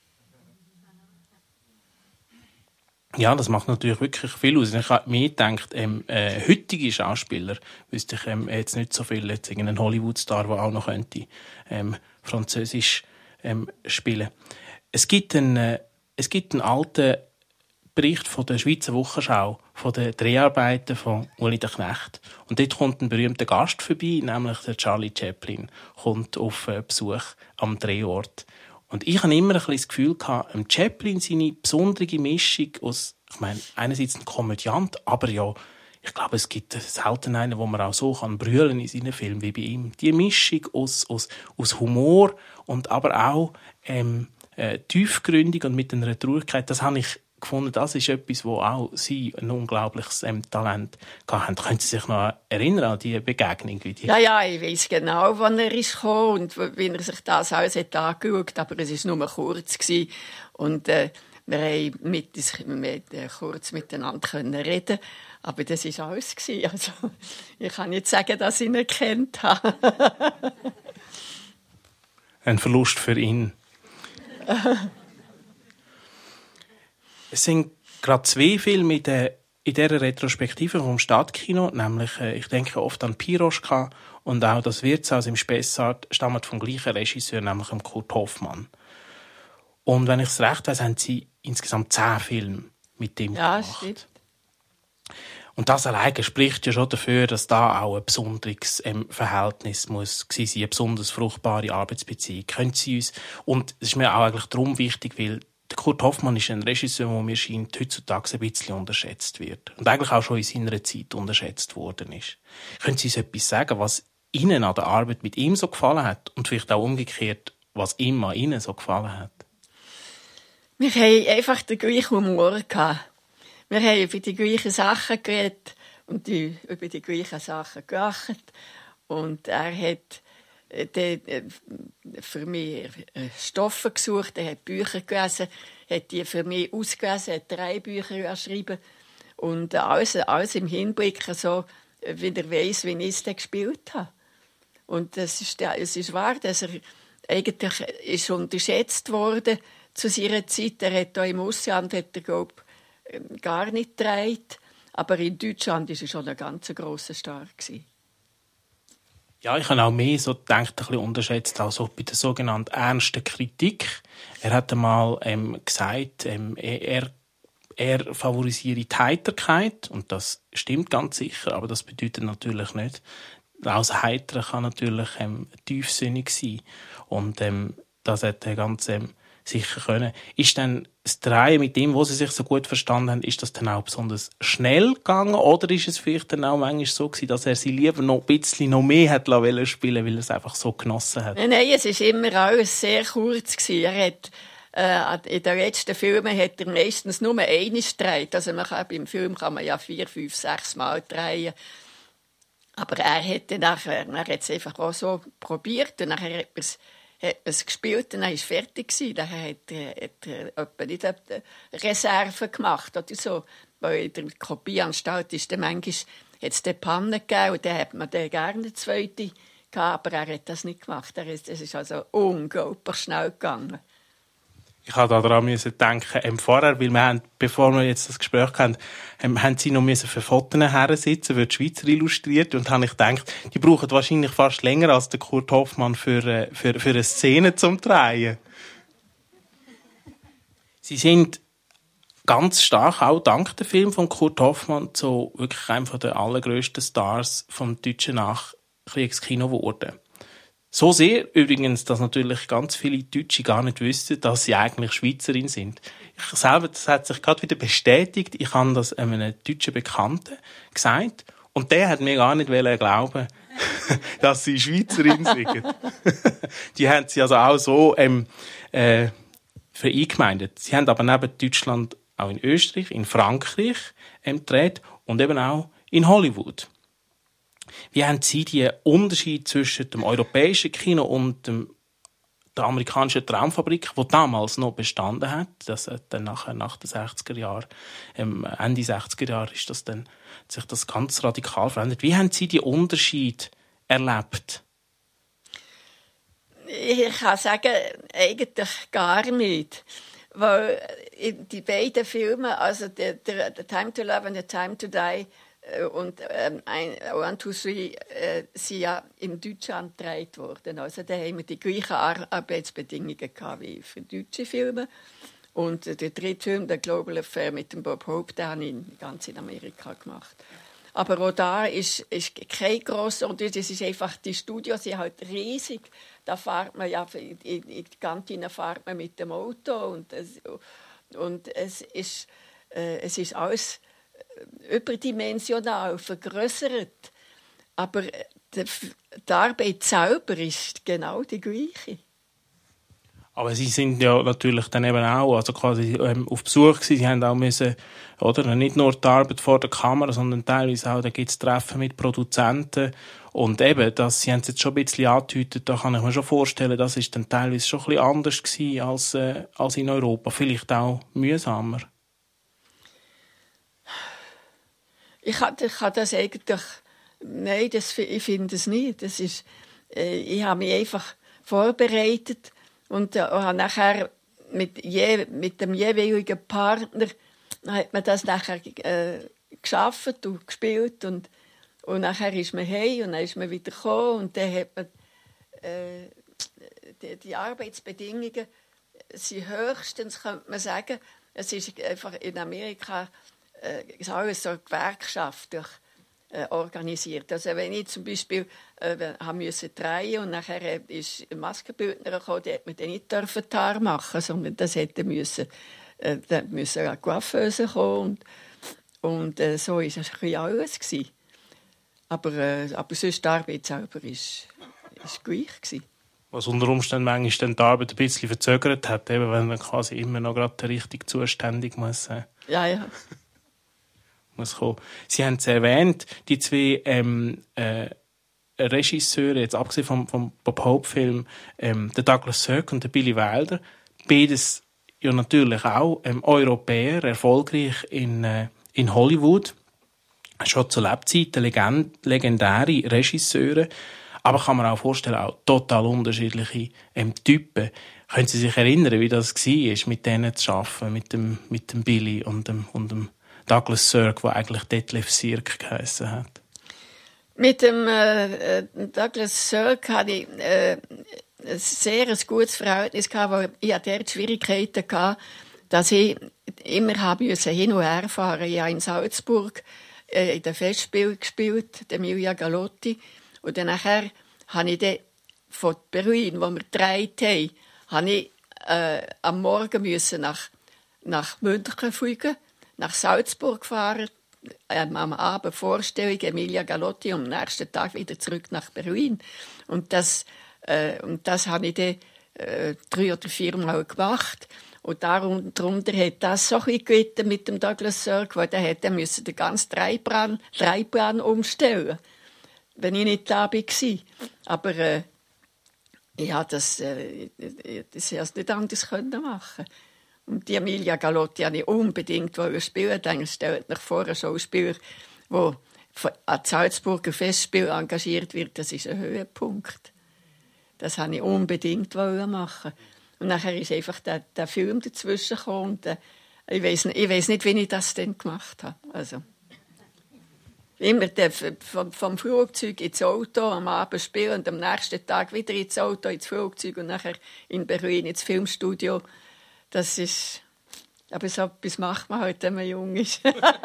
Ja, das macht natürlich wirklich viel aus. Ich habe mir gedacht, ähm, äh, heutige Schauspieler wüsste ich ähm, jetzt nicht so viel, jetzt irgendeinen Hollywood-Star, der auch noch könnte, ähm, Französisch ähm, spielen. Es gibt einen, äh, es gibt einen alten Bericht von der Schweizer Wochenschau, von den Dreharbeiten von Uli der Knecht. Und dort kommt ein berühmter Gast vorbei, nämlich der Charlie Chaplin, kommt auf Besuch am Drehort. Und ich hatte immer ein bisschen das Gefühl, ähm, Chaplin, seine besondere Mischung aus, ich meine, einerseits ein Komödiant, aber ja, ich glaube, es gibt selten einen, wo man auch so kann brüllen in seinen Filmen wie bei ihm. Die Mischung aus, aus, aus Humor und aber auch ähm, äh, tiefgründig und mit einer Traurigkeit, das habe ich gefunden, das ist etwas, wo auch Sie ein unglaubliches ähm, Talent hatten. Können Sie sich noch erinnern an diese Begegnung? Wie die? Ja, ja, ich weiss genau, wann er ist gekommen und wie er sich das alles hat angeschaut hat, aber es war nur kurz. Und äh, wir haben mit, mit, äh, kurz miteinander können reden, aber das war alles. Also, ich kann nicht sagen, dass ich ihn gekannt habe. Ein Verlust für ihn. Es sind gerade zwei Filme in, der, in dieser Retrospektive vom Stadtkino, nämlich, äh, ich denke oft an Piroschka und auch das Wirtshaus im Spessart, stammen vom gleichen Regisseur, nämlich dem Kurt Hoffmann. Und wenn ich es recht weiss, haben sie insgesamt zehn Filme mit dem ja, gemacht. Stimmt. Und das alleine spricht ja schon dafür, dass da auch ein besonderes ähm, Verhältnis muss gewesen sein, eine besonders fruchtbare Arbeitsbeziehung. Können Sie uns, und es ist mir auch eigentlich darum wichtig, weil der Kurt Hoffmann ist ein Regisseur, der mir scheint, heutzutage ein bisschen unterschätzt wird. Und eigentlich auch schon in seiner Zeit unterschätzt worden ist. Können Sie uns etwas sagen, was Ihnen an der Arbeit mit ihm so gefallen hat? Und vielleicht auch umgekehrt, was ihm an Ihnen so gefallen hat? Wir hatten einfach den gleichen Humor. Wir haben über die gleichen Sachen geredet und die, über die gleichen Sachen gelacht. Und er hat äh, für mich Stoffe gesucht, er hat Bücher gelesen, hat die für mich ausgelesen, hat drei Bücher geschrieben. Und alles, alles im Hinblick, so, wie er weiss, wie ich es gespielt habe. Und es ist, es ist wahr, dass er eigentlich ist unterschätzt wurde zu seiner Zeit. Er hat hier im Ausland, hat er, glaub, gar nicht gedreht. Aber in Deutschland war er schon ein ganz grosser Star. Ja, ich habe auch mehr so gedacht, ein bisschen unterschätzt, also bei der sogenannten ernsten Kritik. Er hat einmal ähm, gesagt, ähm, er, er favorisiere die Heiterkeit. Und das stimmt ganz sicher, aber das bedeutet natürlich nicht, aus Heitern kann natürlich ähm, tiefsinnig sein. Und ähm, das hat er ganz ähm, sicher können. Ist dann das Drehen mit dem, wo sie sich so gut verstanden haben, ist das dann auch besonders schnell gegangen? Oder ist es vielleicht dann auch manchmal so gewesen, dass er sie lieber noch ein bisschen noch mehr hat spielen lassen, weil er es einfach so genossen hat? Nein, nein, es war immer alles sehr kurz gewesen. Er hat äh, in den letzten Filmen hat er meistens nur einmal gedreht. Also man kann, beim Film kann man ja vier, fünf, sechs Mal drehen. Aber er hat dann nachher, er hat es einfach auch so probiert und nachher hat er es hat es gespielt und dann war es fertig. Dann hat er, hat er etwa nicht eine Reserve gemacht oder so. Weil in der Kopieanstalt ist dann manchmal hat es dann Pannen gegeben und dann hat man dann gerne eine zweite gehabt, aber er hat das nicht gemacht. Es ist also unglaublich schnell gegangen. Ich musste daran denken, ähm, vorher, weil wir haben, bevor wir jetzt das Gespräch hatten, ähm, haben sie noch für Fotos hersitzen, wird die Schweizer illustriert, und habe ich gedacht, die brauchen wahrscheinlich fast länger als der Kurt Hoffmann für, äh, für, für eine Szene zum Drehen. Sie sind ganz stark, auch dank dem Film von Kurt Hoffmann, so wirklich einer der allergrössten Stars vom deutschen Nachkriegskino geworden. So sehr übrigens, dass natürlich ganz viele Deutsche gar nicht wissen, dass sie eigentlich Schweizerin sind. Ich selber, das hat sich gerade wieder bestätigt. Ich habe das einem deutschen Bekannten gesagt und der hat mir gar nicht glauben, dass sie Schweizerin sind. Die haben sie also auch so ähm, äh, vereingemeindet. Sie haben aber neben Deutschland auch in Österreich, in Frankreich ähm, gedreht und eben auch in Hollywood. Wie haben Sie die Unterschied zwischen dem europäischen Kino und dem, der amerikanischen Traumfabrik, die damals noch bestanden hat, das hat dann nachher nach den sechziger Jahren, ähm, Ende sechziger Jahre ist das dann, hat sich das ganz radikal verändert. Wie haben Sie die Unterschied erlebt? Ich kann sagen, eigentlich gar nicht. Weil die beiden Filme, also der, der, der Time to Love and the Time to Die, und ähm, ein, One, Two, Three äh, sind ja in Deutschland gedreht worden. Also da haben wir die gleichen Ar- Arbeitsbedingungen gehabt wie für deutsche Filme. Und der dritte Film, der Global Affair mit dem Bob Hope, den habe ich ganz in Amerika gemacht. Aber auch da ist, ist kein grosser Unterschied. Das ist einfach, die Studios sind halt riesig. Da fährt man ja, in, in die Kantine fährt man mit dem Auto. Und es, und es, ist, äh, es ist alles überdimensional, vergrößert. Aber die, die Arbeit selber ist genau die gleiche. Aber Sie sind ja natürlich dann eben auch, also quasi ähm, auf Besuch gewesen. Sie haben auch müssen, oder, nicht nur die Arbeit vor der Kamera, sondern teilweise auch, da gibt es Treffen mit Produzenten. Und eben, das, Sie haben es jetzt schon ein bisschen angedeutet, da kann ich mir schon vorstellen, das ist dann teilweise schon ein bisschen anders gewesen als, äh, als in Europa. Vielleicht auch mühsamer. Ich habe ich hab das eigentlich, nein, das, ich finde es nicht. Das ist, äh, ich habe mich einfach vorbereitet. Und äh, habe nachher mit, je, mit dem jeweiligen Partner hat man das nachher äh, geschafft und gespielt. Und, und nachher ist man heim und dann ist man wieder gekommen. Und dann hat man äh, die, die Arbeitsbedingungen sind höchstens, könnte man sagen, es ist einfach in Amerika äh, alles so gewerkschaftlich äh, organisiert. Also wenn ich zum Beispiel äh, haben müssen drehen und nachher ist ein Maskenbildner gekommen, der hat mir dann nicht dürfen die Haare machen, sondern das hätte müssen, äh, dann müssen eine Coiffeuse kommen und, und äh, so ist es ein alles gewesen. Aber, äh, aber sonst die Arbeit selber ist, ist gleich gewesen. Was unter Umständen manchmal dann die Arbeit ein bisschen verzögert hat, eben wenn man quasi immer noch gerade der richtig zuständig muss sein. Ja, ja. Muss kommen. Sie haben es erwähnt, die zwei ähm, äh, Regisseure, jetzt abgesehen vom, vom Bob Hope-Film, ähm, der Douglas Sirk und der Billy Wilder, beides ja natürlich auch ähm, Europäer, erfolgreich in, äh, in Hollywood. Schon zur Lebzeiten legend, legendäre Regisseure, aber kann man auch vorstellen, auch total unterschiedliche ähm, Typen. Können Sie sich erinnern, wie das war, mit denen zu arbeiten, mit dem, mit dem Billy und dem, und dem Douglas Sirk, der eigentlich Detlef Sirk geheissen hat? Mit dem äh, Douglas Sirk hatte ich äh, ein sehr ein gutes Verhältnis gehabt, weil ich hatte dort Schwierigkeiten gehabt, dass ich immer habe müssen hin und her fahren. Ich habe in Salzburg äh, in dem Festspiel gespielt, der Emilia Galotti, und dann nachher habe ich dann von Berlin, wo wir gedreht haben, habe ich äh, am Morgen müssen nach nach München fliegen, nach Salzburg fahren, ähm, am Abend Vorstellung Emilia Galotti und am nächsten Tag wieder zurück nach Berlin. Und das, äh, und das habe ich dann äh, drei oder vier Mal gemacht. Und darunter hat das so ein bisschen gelitten mit dem Douglas Sirk, weil der hätte müssen den ganzen Dreiplan, Dreiplan umstellen, wenn ich nicht da war. Aber äh, ich konnte das, äh, das nicht anders machen. Und die Emilia Galotti wollte ich unbedingt spielen. Dann stellt euch vor, ein Schauspieler, der an Salzburger Festspiel engagiert wird, das ist ein Höhepunkt. Das wollte ich unbedingt machen. Und nachher ist einfach der, der Film dazwischen gekommen. Und, äh, ich weiss, ich weiss nicht, wie ich das dann gemacht habe. Also, immer der, vom, vom Flugzeug ins Auto, am Abend spielen und am nächsten Tag wieder ins Auto, ins Flugzeug und nachher in Berlin ins Filmstudio. Das ist, aber so etwas macht man halt, wenn man jung ist.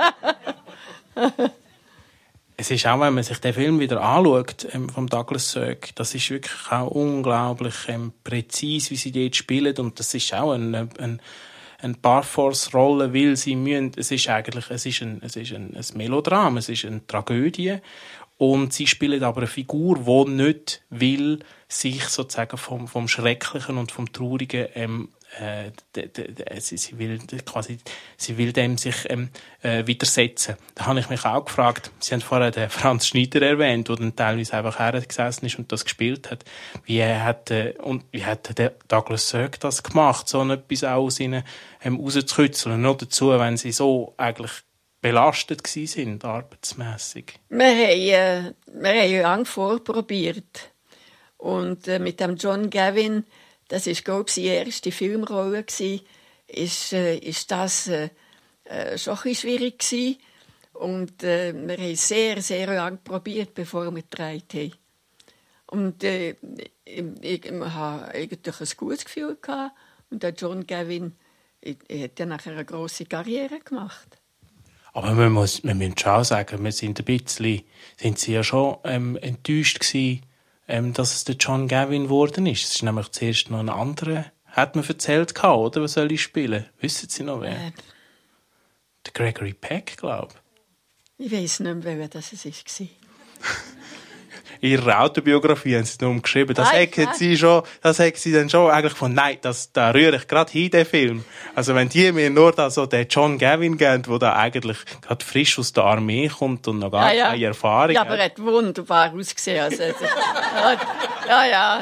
Es ist auch, wenn man sich den Film wieder anschaut, ähm, vom Douglas Sirk, das ist wirklich auch unglaublich ähm, präzise, wie sie dort spielen. Und das ist auch eine, eine, eine Barforce-Rolle, weil sie müssen, es ist eigentlich, es ist ein, es ist ein, ein Melodram, es ist eine Tragödie. Und sie spielen aber eine Figur, die nicht will, sich sozusagen vom, vom Schrecklichen und vom Traurigen ähm, Äh, de, de, de, sie, sie, will quasi, sie will dem sich ähm, äh, widersetzen. Da habe ich mich auch gefragt, Sie haben vorher den Franz Schneider erwähnt, der dann teilweise einfach hergesessen ist und das gespielt hat. Wie hat, äh, und wie hat der Douglas Sirk das gemacht, so etwas auch aus ihnen ähm, rauszukitzeln? Noch dazu, wenn sie so eigentlich belastet gsi sind, arbeitsmässig. Wir haben, äh, wir haben lange vorprobiert. Und äh, mit dem John Gavin, das war, glaube ich, seine erste Filmrolle, ist, äh, ist das äh, äh, schon ein bisschen schwierig gewesen. Und äh, wir haben sehr, sehr lange probiert, bevor wir gedreht haben. Und äh, ich, ich, ich hatte eigentlich ein gutes Gefühl gehabt. Und der John Gavin er hat ja nachher eine grosse Karriere gemacht. Aber man muss, man muss schon sagen, wir sind ein bisschen, sind sie ja schon ähm, enttäuscht gewesen, ähm, dass es der John Gavin geworden ist. Es ist nämlich zuerst noch ein anderer, hat man erzählt gehabt, oder? Was soll ich spielen? Wissen Sie noch wer? Äh, der Gregory Peck, glaube ich. Ich weiss nicht mehr, wer das war. In ihrer Autobiografie haben sie es nur geschrieben. Das hätten sie schon, das hätten sie dann schon eigentlich von, nein, das, da rühre ich gerade hin, den Film. Also wenn die mir nur da so den John Gavin geben, der da eigentlich gerade frisch aus der Armee kommt und noch gar ja, ja. keine Erfahrung ja, hat. Ja, aber er hat wunderbar ausgesehen. Also, ja, ja.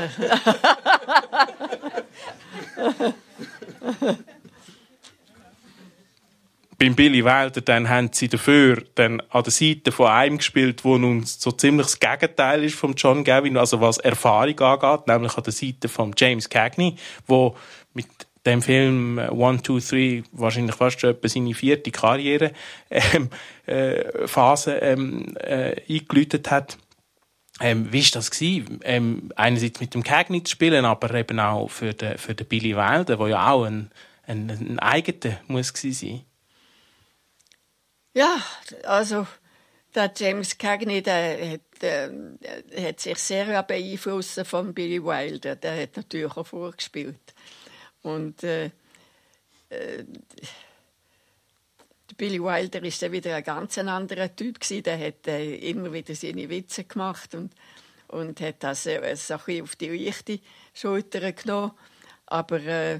Beim Billy Wilder dann haben sie dafür dann an der Seite von einem gespielt, wo nun so ziemlich das Gegenteil ist vom John Gavin, also was Erfahrung angeht, nämlich an der Seite von James Cagney, wo mit dem Film One, Two, Three wahrscheinlich fast schon etwa seine vierte Karriere ähm, äh, Phase ähm, äh, eingeläutet hat. Ähm, wie war das gewesen? Ähm, einerseits mit dem Cagney zu spielen, aber eben auch für den, für den Billy Wilder, der ja auch ein, ein, ein eigener muss gewesen sein. Ja, also der James Cagney, der hat, äh, hat sich sehr beeinflusst von Billy Wilder. Der hat natürlich auch vorgespielt. Und äh, äh, Billy Wilder war dann wieder ein ganz anderer Typ gewesen. Der hat äh, immer wieder seine Witze gemacht und, und hat das äh, so ein bisschen auf die leichte Schulter genommen. Aber äh,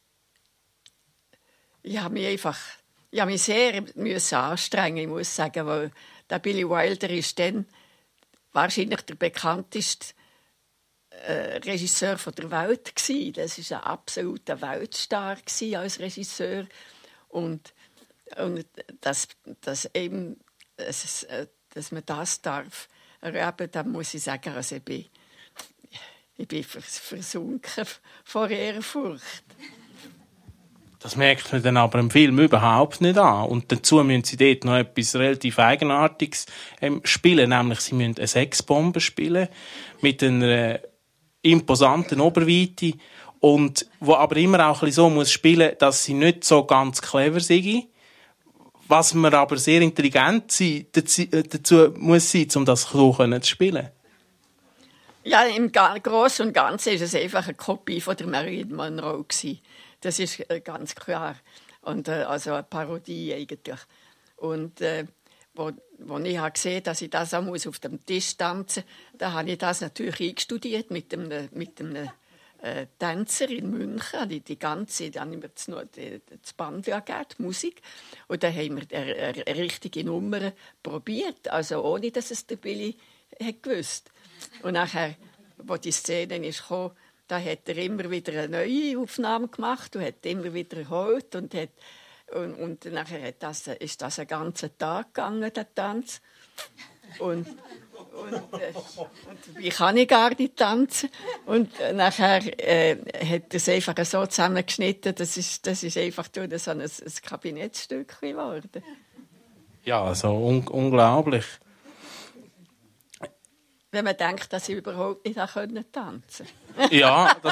ich habe mich einfach Ich musste mich sehr müssen anstrengen, ich muss sagen, weil der Billy Wilder ist dann wahrscheinlich der bekannteste äh, Regisseur der Welt gewesen. Das war ein absoluter Weltstar als Regisseur. Und, und dass, dass, eben, dass, dass man das darf erleben, da muss ich sagen, also ich bin, ich bin versunken vor Ehrfurcht. Das merkt man dann aber im Film überhaupt nicht an. Und dazu müssen sie dort noch etwas relativ Eigenartiges ähm, spielen. Nämlich, sie müssen eine Sexbombe spielen mit einer imposanten Oberweite. Und wo aber immer auch ein bisschen so muss spielen, dass sie nicht so ganz clever sind. Was man aber sehr intelligent sein, dazu, dazu muss sein, um das so zu spielen. Ja, im Großen und Ganzen war es einfach eine Kopie von der Marilyn Monroe. Das ist ganz klar. Und, äh, also eine Parodie eigentlich. Und äh, wo, wo ich habe gesehen, dass ich das auch muss auf dem Tisch tanzen muss, da habe ich das natürlich eingestudiert mit einem, mit einem äh, Tänzer in München. Die, die ganze, dann haben wir das, noch, die, das Band gegeben, die Musik. Und dann haben wir eine, eine richtige Nummer probiert, also ohne, dass es der Billy hat gewusst. Und nachher, wo die Szene ist gekommen, da hat er immer wieder eine neue Aufnahme gemacht und hat immer wieder erholt und hat und, und nachher hat das, ist das einen ganzen Tag gegangen, der Tanz. Und, und, äh, und wie kann ich gar nicht tanzen? Und nachher äh, hat er es einfach so zusammengeschnitten, das ist, das ist einfach so ein, ein Kabinettstück geworden. Ja, also un- unglaublich. Wenn man denkt, dass ich überhaupt nicht tanzen konnte. Ja, das...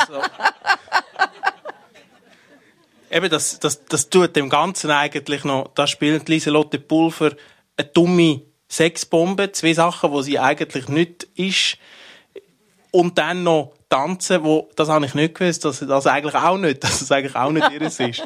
Eben, das, das, das tut dem Ganzen eigentlich noch... Da spielt Lieselotte Pulver eine dumme Sexbombe. Zwei Sachen, die sie eigentlich nicht ist. Und dann noch tanzen, wo... Das habe ich nicht gewusst, dass das eigentlich auch nicht, dass es eigentlich auch nicht ihres ist.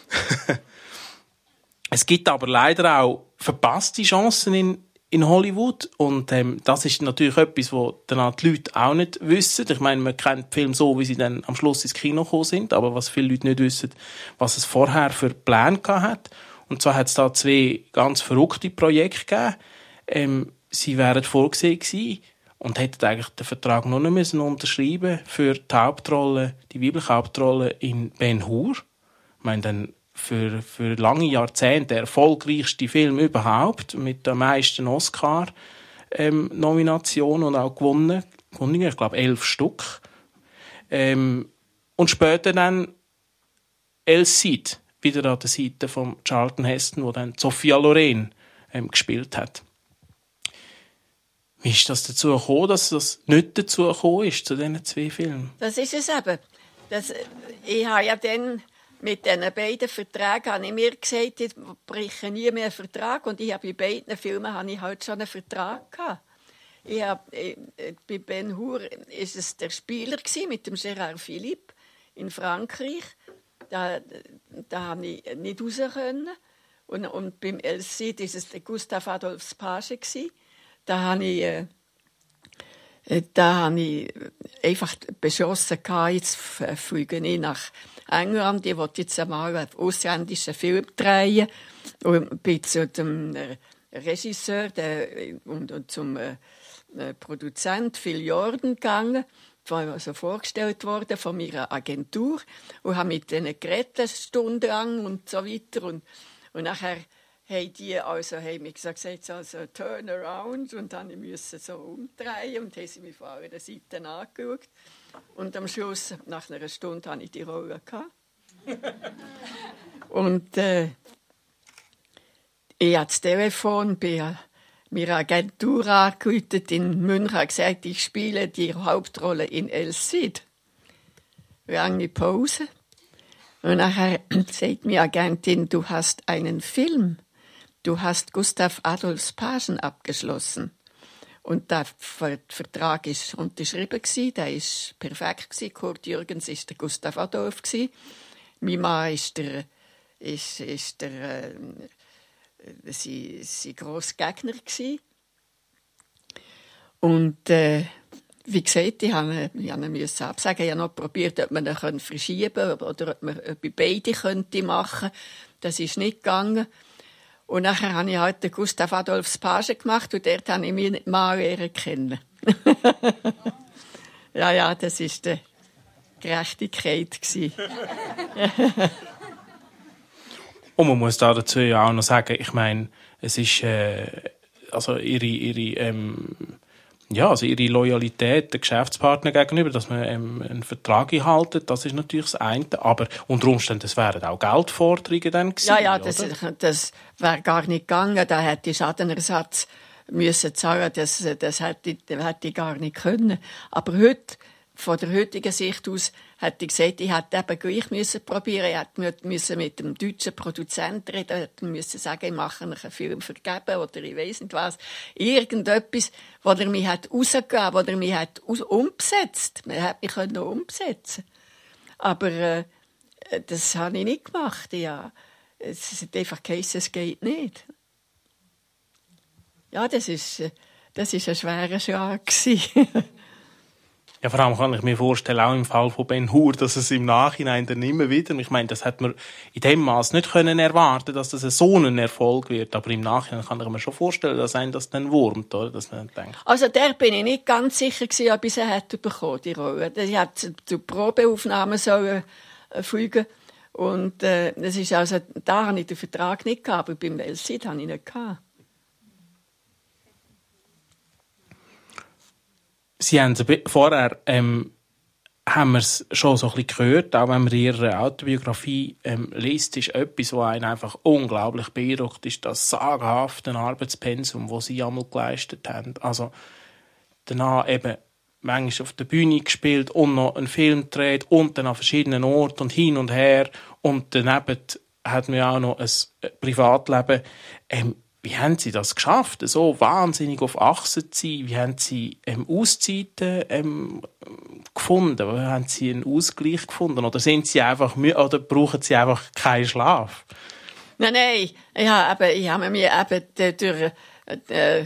Es gibt aber leider auch verpasste Chancen in... in Hollywood. Und ähm, das ist natürlich etwas, was dann die Leute auch nicht wissen. Ich meine, man kennt die Filme so, wie sie dann am Schluss ins Kino gekommen sind, aber was viele Leute nicht wissen, was es vorher für Pläne hat. Und zwar hat es da zwei ganz verrückte Projekte gegeben. Ähm, sie wären vorgesehen gewesen und hätten eigentlich den Vertrag noch nicht müssen unterschreiben für die Hauptrolle, die weibliche Hauptrolle in Ben-Hur. Ich meine, dann für, für lange Jahrzehnte der erfolgreichste Film überhaupt, mit den meisten Oscar-Nominationen ähm, und auch gewonnen. gewonnen. Ich glaube, elf Stück. Ähm, und später dann El Cid, wieder an der Seite von Charlton Heston, wo dann Sophia Loren ähm, gespielt hat. Wie ist das dazu gekommen, dass das nicht dazu gekommen ist, zu diesen zwei Filmen? Das ist es eben. Das, ich habe ja dann mit diesen beiden Verträgen habe ich mir gesagt, ich breche nie mehr einen Vertrag. Und ich habe bei beiden Filmen habe ich halt schon einen Vertrag gehabt. Ich habe, äh, bei Ben Hur war es der Spieler mit dem Gérard Philippe in Frankreich. Da, da habe ich nicht raus können. Und, und beim El Cid war es der Gustav Adolf Page. Da habe ich, äh, da habe ich einfach beschlossen, jetzt fliege ich nach England. Ich wollte jetzt einmal einen ausländischen Film drehen. Und bin zu dem Regisseur der, und, und zum äh, Produzent Phil Jordan gegangen. Ich war also vorgestellt worden von meiner Agentur und habe mit denen geredet, stundenlang und so weiter. Und, und nachher haben die also, haben mir gesagt, also turn around, und dann musste ich so umdrehen und haben sie mich von einer Seite angeschaut. Und am Schluss, nach einer Stunde, hatte ich die Rolle gehabt. Und äh, ich habe das Telefon bei meiner Agentur angerufen in München und gesagt, ich spiele die Hauptrolle in El Cid. Lange Pause. Und nachher sagt meine Agentin, du hast einen Film. Du hast Gustav Adolf Page abgeschlossen. Und der Vertrag war unterschrieben, der war perfekt. Kurt Jürgens war der Gustav Adolf. Mein Mann ist der, ist, ist der äh, sein, sein grosser Gegner gsi. Und äh, wie gesagt, ich musste ihn absagen. Ich habe noch probiert, ob man ihn verschieben könnte oder ob man bei beide könnte machen. Das ist nicht gegangen. Und nachher habe ich halt den Gustav Adolf Page gemacht und dort habe ich mich mal lernen kennen. Ja, ja, das war die Gerechtigkeit. Und man muss da dazu ja auch noch sagen, ich meine, es ist äh, also ihre, ihre, ähm, ja, also ihre Loyalität den Geschäftspartner gegenüber, dass man ähm, einen Vertrag einhalten, das ist natürlich das eine. Aber unter Umständen, das wären auch Geldforderungen dann gewesen. Ja, ja, das, das wäre gar nicht gegangen. Da hätte ich Schadenersatz müssen zahlen. Das, das hätte, das hätte ich gar nicht können. Aber heute, von der heutigen Sicht aus, hätte ich gesagt, ich hätte eben gleich müssen probieren. Ich hätte müssen mit dem deutschen Produzenten reden, ich hätte müssen sagen, ich mache einen Film vergeben oder ich weiss nicht was. Irgendetwas, wo er mich hat rausgegeben, wo er mich hat umgesetzt. Man hätte mich können umsetzen. Aber äh, das habe ich nicht gemacht. Ja, es hat einfach geheißen, es geht nicht. Ja, das ist, das ist ein schwerer Schlag gewesen. Ja, vor allem kann ich mir vorstellen, auch im Fall von Ben Hur, dass es im Nachhinein dann immer wieder, ich meine, das hätte man in dem Maß nicht können erwarten, dass das so ein Erfolg wird, aber im Nachhinein kann ich mir schon vorstellen, dass einen das dann wurmt, oder? Dass man denkt. Also der bin ich nicht ganz sicher gewesen, ob ich sie hätte bekommen, die Rolle. Ich hätte zu Probeaufnahmen sollen äh, fliegen und äh, das ist also, da habe ich den Vertrag nicht gehabt, aber beim El Cid habe ich nicht gehabt. Sie haben vorher, ähm, haben wir es schon so ein bisschen gehört, auch wenn man ihre Autobiografie ähm, liest, ist etwas, was einen einfach unglaublich beeindruckt, ist das sagenhafte Arbeitspensum, das sie einmal geleistet haben. Also danach eben manchmal auf der Bühne gespielt und noch einen Film gedreht und dann an verschiedenen Orten und hin und her und daneben hat man auch noch ein Privatleben. Ähm, Wie haben Sie das geschafft, so wahnsinnig auf Achse zu sein? Wie haben Sie ähm, Auszeiten ähm, gefunden? Wie haben Sie einen Ausgleich gefunden? Oder sind Sie einfach müde, oder brauchen Sie einfach keinen Schlaf? Nein, nein. Ja, aber ich habe mir eben durch äh,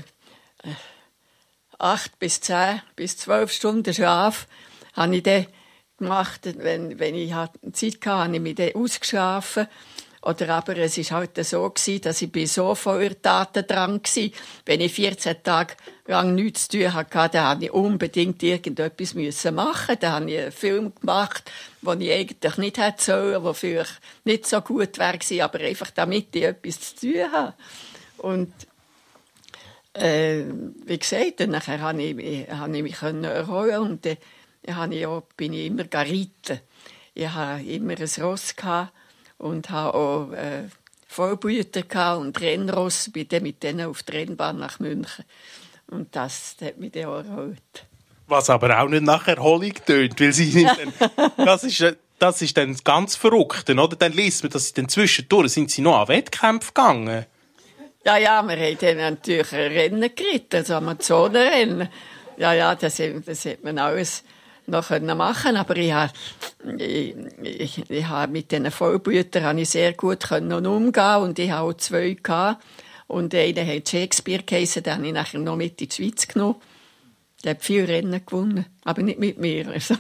acht bis zehn bis zwölf Stunden Schlaf habe ich dann gemacht, wenn, wenn ich Zeit hatte, habe ich mich dann ausgeschlafen. Oder aber es war halt so, dass ich so voller Taten dran war. Wenn ich vierzehn Tage lang nichts zu tun hatte, dann musste ich unbedingt irgendetwas machen. Dann habe ich einen Film gemacht, den ich eigentlich nicht hätte sollen, der vielleicht nicht so gut wäre, aber einfach damit ich etwas zu tun habe. Und äh, wie gesagt, dann habe ich, habe ich mich erholen und dann habe ich auch, bin ich immer reiten. Ich hatte immer ein Ross gehabt. Und hatte auch äh, Vollblüter und Rennross, bin dann mit denen auf die Rennbahn nach München. Und das hat mich dann auch erholt. Was aber auch nicht nach Erholung tönt, weil sie nicht, das ist, das ist dann ganz verrückt, oder? Dann liest man, dass sie dann zwischendurch sind sie noch an Wettkämpfe gegangen. Ja, ja, wir haben dann natürlich ein Rennen geritten, das Amazonenrennen. Ja, ja, das, das hat man alles noch machen, aber ich habe, ich, ich, ich habe mit diesen Vollblütern habe ich sehr gut können umgehen und ich habe auch zwei gehabt. Und einer hat Shakespeare geheissen, den habe ich nachher noch mit in die Schweiz genommen. Der hat viele Rennen gewonnen, aber nicht mit mir. Also.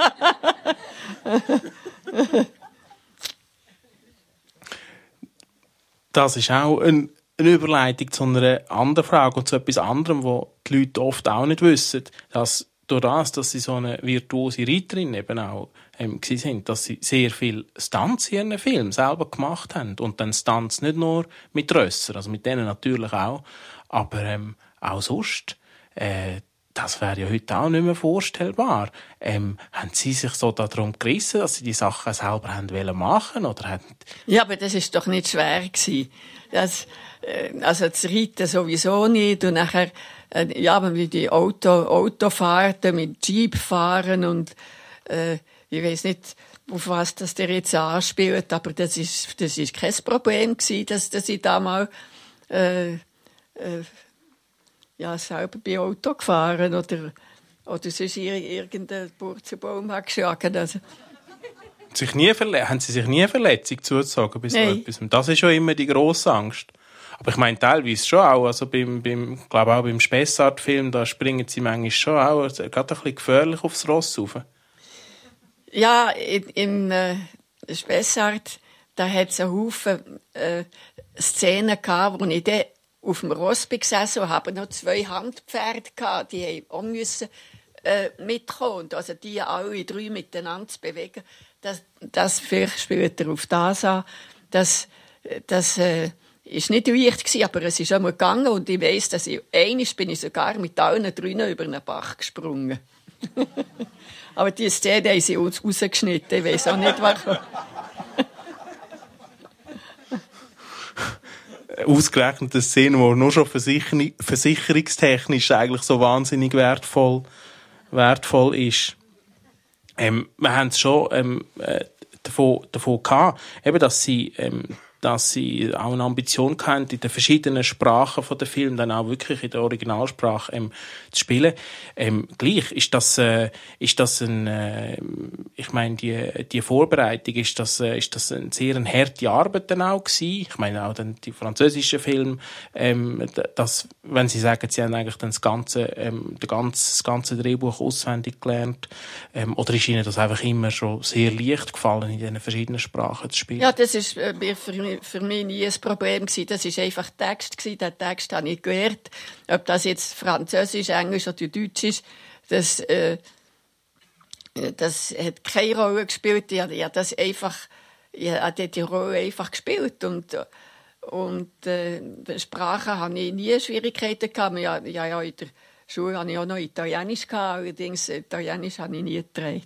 Das ist auch ein, eine Überleitung zu einer anderen Frage und zu etwas anderem, was die Leute oft auch nicht wissen, dass durch das, dass sie so eine virtuose Reiterin eben auch ähm, sind, dass sie sehr viel Stunts in ihren Filmen selber gemacht haben. Und dann Stunts nicht nur mit Rössern, also mit denen natürlich auch, aber ähm, auch sonst. Äh, das wäre ja heute auch nicht mehr vorstellbar. Ähm, haben Sie sich so darum gerissen, dass Sie die Sachen selber haben wollen machen oder haben... Ja, aber das ist doch nicht schwer gewesen. Das, äh, also das Reiten sowieso nicht und nachher äh, ja, aber wie die Auto Autofahrten mit Jeep fahren und äh, ich weiß nicht, auf was das der jetzt anspielt, aber das ist das ist kein Problem gewesen, dass dass ich da mal äh, äh, ja selber bei Auto gefahren oder oder sonst irgendeinen Purzelbaum geschlagen. Also sich nie verle- haben Sie sich nie Verletzung zugezogen bis so etwas? Das ist schon immer die grosse Angst. Aber ich meine teilweise schon auch, also beim, beim, glaube auch beim Spessart-Film, da springen sie manchmal schon auch, also gerade ein bisschen gefährlich aufs Ross rauf. Ja, in, im äh, Spessart, da hat es einen Haufen äh, Szenen gehabt, wo ich dann auf dem Ross bin gesessen und habe noch zwei Handpferde gehabt, die haben auch müssen äh, mitkommen. Und also die alle drei miteinander zu bewegen, das, das vielleicht spielt er auf das an, das, das äh, ist nicht leicht gewesen, aber es ist einmal gegangen und ich weiss, dass ich, einmal bin ich sogar mit allen drinnen über einen Bach gesprungen. Aber die Szene haben sie uns rausgeschnitten, ich weiss auch nicht warum. Ausgerechnet eine Szene, die nur schon versicher- versicherungstechnisch eigentlich so wahnsinnig wertvoll, wertvoll ist. Ähm, wir haben es schon ähm, äh, davon, davon gehabt, eben, dass sie, ähm, dass sie auch eine Ambition hatten, in den verschiedenen Sprachen von den Filmen dann auch wirklich in der Originalsprache ähm, zu spielen. Ähm, gleich ist das, äh, ist das ein, äh, ich meine, die, die Vorbereitung, ist das, äh, ist das eine sehr eine harte Arbeit dann auch gewesen. Ich meine auch dann die französischen Filme, ähm, das, wenn Sie sagen, Sie haben eigentlich dann das ganze, ähm, das ganze, das ganze Drehbuch auswendig gelernt, ähm, oder ist Ihnen das einfach immer schon sehr leicht gefallen, in diesen verschiedenen Sprachen zu spielen? Ja, das ist äh, für mich für mich nie ein Problem gewesen. Das ist einfach Text gewesen. Den Text habe ich gelernt. Ob das jetzt Französisch, Englisch oder Deutsch ist, das, äh, das hat keine Rolle gespielt. Ich habe das einfach, ich habe die Rolle einfach gespielt und und äh, Sprache habe ich nie Schwierigkeiten gehabt. Ja, ja, ja, in der Schule habe ich auch noch Italienisch gehabt. Allerdings Italienisch habe ich nie getragen.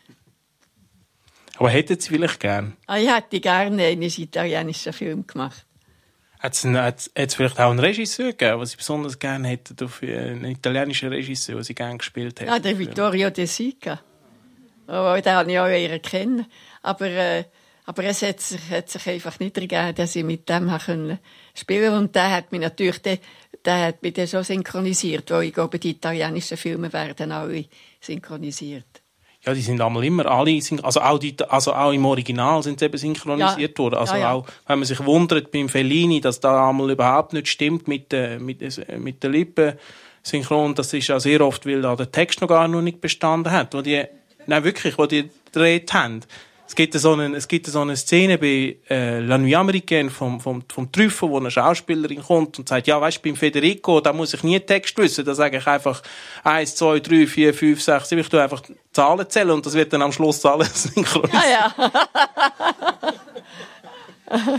Aber hätten Sie vielleicht gern? Ah, ich hätte gerne einen italienischen Film gemacht. Hat es vielleicht auch einen Regisseur gegeben, den Sie besonders gerne hätten, auf einen italienischen Regisseur, den Sie gerne gespielt hätten? Ja, der Vittorio De Sica. Oh, den habe ich auch eher kennen. Aber, äh, aber es hat sich, hat sich einfach nicht ergeben, dass ich mit dem spielen konnte. Und der hat mich natürlich der, der hat mich dann schon synchronisiert, weil ich glaube, die italienischen Filme werden alle synchronisiert. Ja, die sind einmal immer alle, also auch, die, also auch im Original sind sie eben synchronisiert ja. worden. Also ja, ja. auch, wenn man sich wundert beim Fellini, dass da einmal überhaupt nicht stimmt mit, äh, mit, äh, mit der Lippen synchron, das ist ja sehr oft, weil da der Text noch gar noch nicht bestanden hat, wo die, nein, wirklich, wo die gedreht haben. Es gibt so eine, es gibt so eine Szene bei äh, La Nuit Américaine vom, vom, vom Truffaut, wo eine Schauspielerin kommt und sagt, ja, weißt, beim Federico, da muss ich nie Text wissen, da sage ich einfach eins, zwei, drei, vier, fünf, sechs, sieben, ich tue einfach Zahlen zählen und das wird dann am Schluss alles synchronisiert. Ja, ja.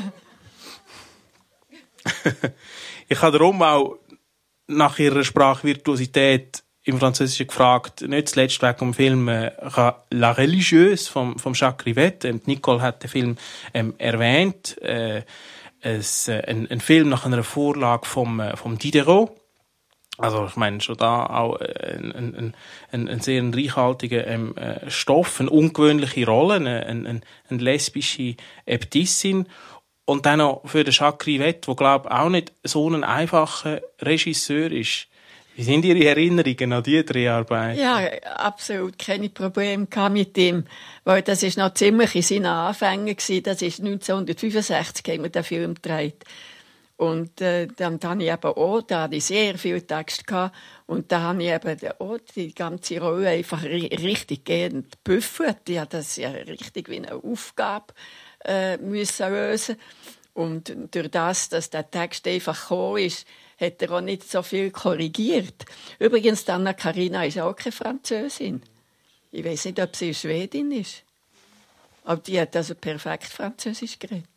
Ich habe darum auch nach ihrer Sprachvirtuosität im Französischen gefragt, nicht zuletzt wegen dem Film äh, La Religieuse vom, vom Jacques Rivette. Ähm, Nicole hat den Film ähm, erwähnt. Äh, es, äh, ein, ein Film nach einer Vorlage vom, äh, vom Diderot. Also ich meine, schon da auch ein, ein, ein, ein sehr reichhaltiger ähm, Stoff, eine ungewöhnliche Rolle, eine, eine, eine lesbische Äbtissin. Und dann noch für den Jacques Rivette, der, glaube ich, auch nicht so ein einfacher Regisseur ist. Wie sind Ihre Erinnerungen an diese Dreharbeit? Ja, absolut keine Probleme mit ihm, weil das ist noch ziemlich in seinen Anfängen gewesen. Das ist neunzehnhundertfünfundsechzig, haben wir den Film gedreht. Und äh, dann habe ich eben auch, da hatte ich sehr viel Text gehabt, und da habe ich eben auch die ganze Rolle einfach richtig gerne gebüffelt. Ich habe das ja richtig wie eine Aufgabe äh, müssen lösen. Und durch das, dass der Text einfach gekommen ist, hat er auch nicht so viel korrigiert. Übrigens, die Anna-Karina ist auch keine Französin. Ich weiß nicht, ob sie Schwedin ist. Aber die hat also perfekt Französisch geredet.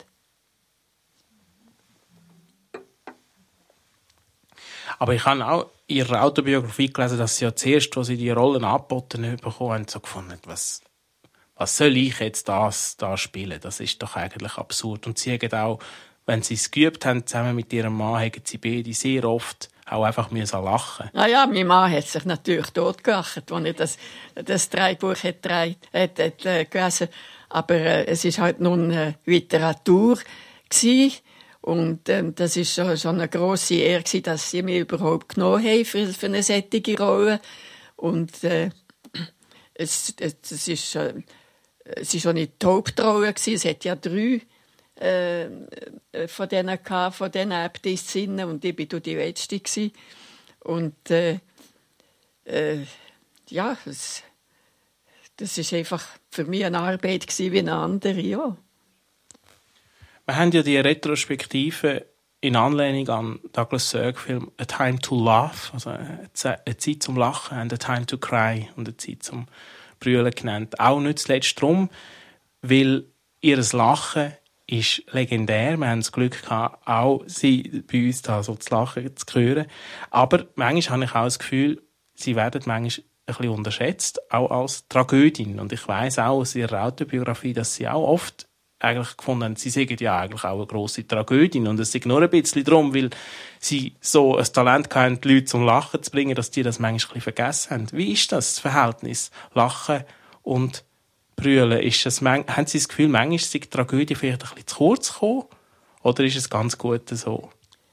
Aber ich habe auch in ihrer Autobiografie gelesen, dass sie ja zuerst, als sie die Rollen angeboten bekommen haben, so gefunden, was, was soll ich jetzt das da spielen? Das ist doch eigentlich absurd. Und sie haben auch, wenn sie es geübt haben, zusammen mit ihrem Mann, haben sie beide sehr oft auch einfach müssen lachen. Ah ja, mein Mann hat sich natürlich totgelacht, als er das, das Drehbuch hat, hat, hat, hat äh, gelesen. Aber äh, es ist halt nun äh, Literatur gewesen. Und ähm, das ist schon, schon eine grosse Ehre gewesen, dass sie mich überhaupt genommen haben für, für eine solche Rolle. Und äh, es, es, es ist äh, es ist schon nicht die Hauptrolle gewesen. Es hat ja drei äh, von denen gehabt, von diesen Äbtissinnen, und ich war die letzte gewesen. Und äh, äh, ja, es, das ist einfach für mich eine Arbeit gewesen wie eine andere, ja. Wir haben ja die Retrospektive in Anlehnung an Douglas Sirk-Film «A Time to Laugh», also eine Zeit zum Lachen, und «A Time to Cry» und eine Zeit zum Brüllen genannt. Auch nicht zuletzt darum, weil ihr Lachen ist legendär. Wir haben das Glück gehabt, auch sie bei uns da so zu lachen zu hören. Aber manchmal habe ich auch das Gefühl, sie werden manchmal ein bisschen unterschätzt, auch als Tragödin. Und ich weiss auch aus ihrer Autobiografie, dass sie auch oft eigentlich gefunden haben, sie sagen ja eigentlich auch eine grosse Tragödin. Und es ist nur ein bisschen darum, weil sie so ein Talent hatten, die Leute zum Lachen zu bringen, dass die das manchmal ein bisschen vergessen haben. Wie ist das, das Verhältnis Lachen und Brüllen? Ist das, haben Sie das Gefühl, manchmal ist die Tragödie vielleicht ein bisschen zu kurz gekommen? Oder ist es ganz gut so?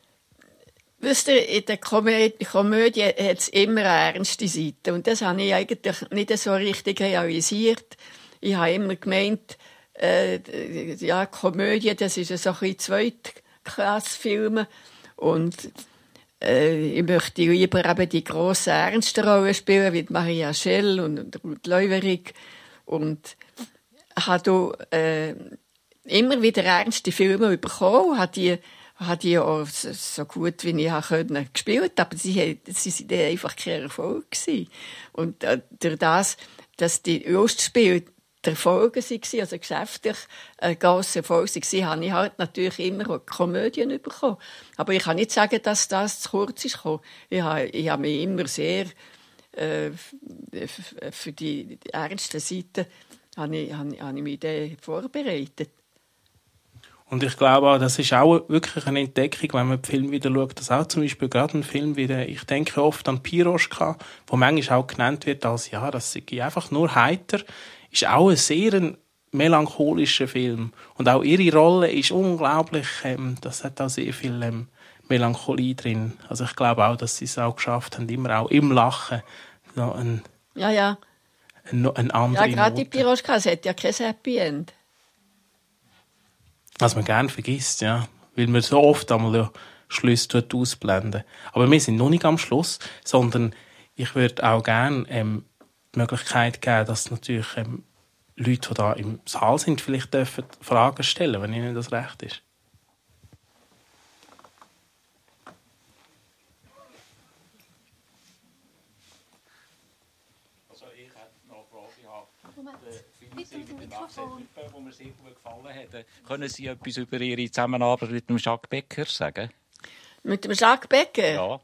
Wisst ihr, in der Komödie, Komödie hat es immer eine ernste Seite. Und das habe ich eigentlich nicht so richtig realisiert. Ich habe immer gemeint, Äh, ja, Komödie, das ist so ein bisschen Zweitklassfilme. Und äh, ich möchte lieber eben die grossen, ernsten Rollen spielen, wie Maria Schell und Ruth Leuwerig. Und habe äh, immer wieder ernste Filme bekommen, habe die, habe die auch so gut wie ich können gespielt, aber sie, sie sind einfach kein Erfolg gewesen. Und äh, durch das, dass die Lustspiele Erfolge waren, also geschäftlich ein grosser Erfolg waren, habe ich halt natürlich immer auch Komödien bekommen. Aber ich kann nicht sagen, dass das zu kurz ist gekommen. Ich habe, ich habe mich immer sehr äh, für die, die ernsten Seiten habe ich, habe, habe ich mich da vorbereitet. Und ich glaube auch, das ist auch wirklich eine Entdeckung, wenn man den Film wieder schaut, dass auch zum Beispiel gerade ein Film wie der, ich denke oft an Piroschka, wo manchmal auch genannt wird als, ja, das ist einfach nur heiter, ist auch ein sehr melancholischer Film. Und auch ihre Rolle ist unglaublich, ähm, das hat auch sehr viel ähm, Melancholie drin. Also ich glaube auch, dass sie es auch geschafft haben, immer auch im Lachen so ein, ja, ja. ein, ein andere Ja, gerade die Note. Piroschka, es hat ja kein Happy End. Was man gerne vergisst, ja. Weil man so oft einmal ja Schlüsse ausblenden. Aber wir sind noch nicht am Schluss, sondern ich würde auch gerne ähm, die Möglichkeit geben, dass natürlich ähm, Leute, die da im Saal sind, vielleicht dürfen Fragen stellen, wenn ihnen das recht ist. Also ich hätte noch eine Frage. Der Film mit der Nachsehgruppe, die mir sehr gut gefallen hat. Können Sie etwas über Ihre Zusammenarbeit mit dem Jacques Becker sagen? Mit dem Jacques Becker? Ja.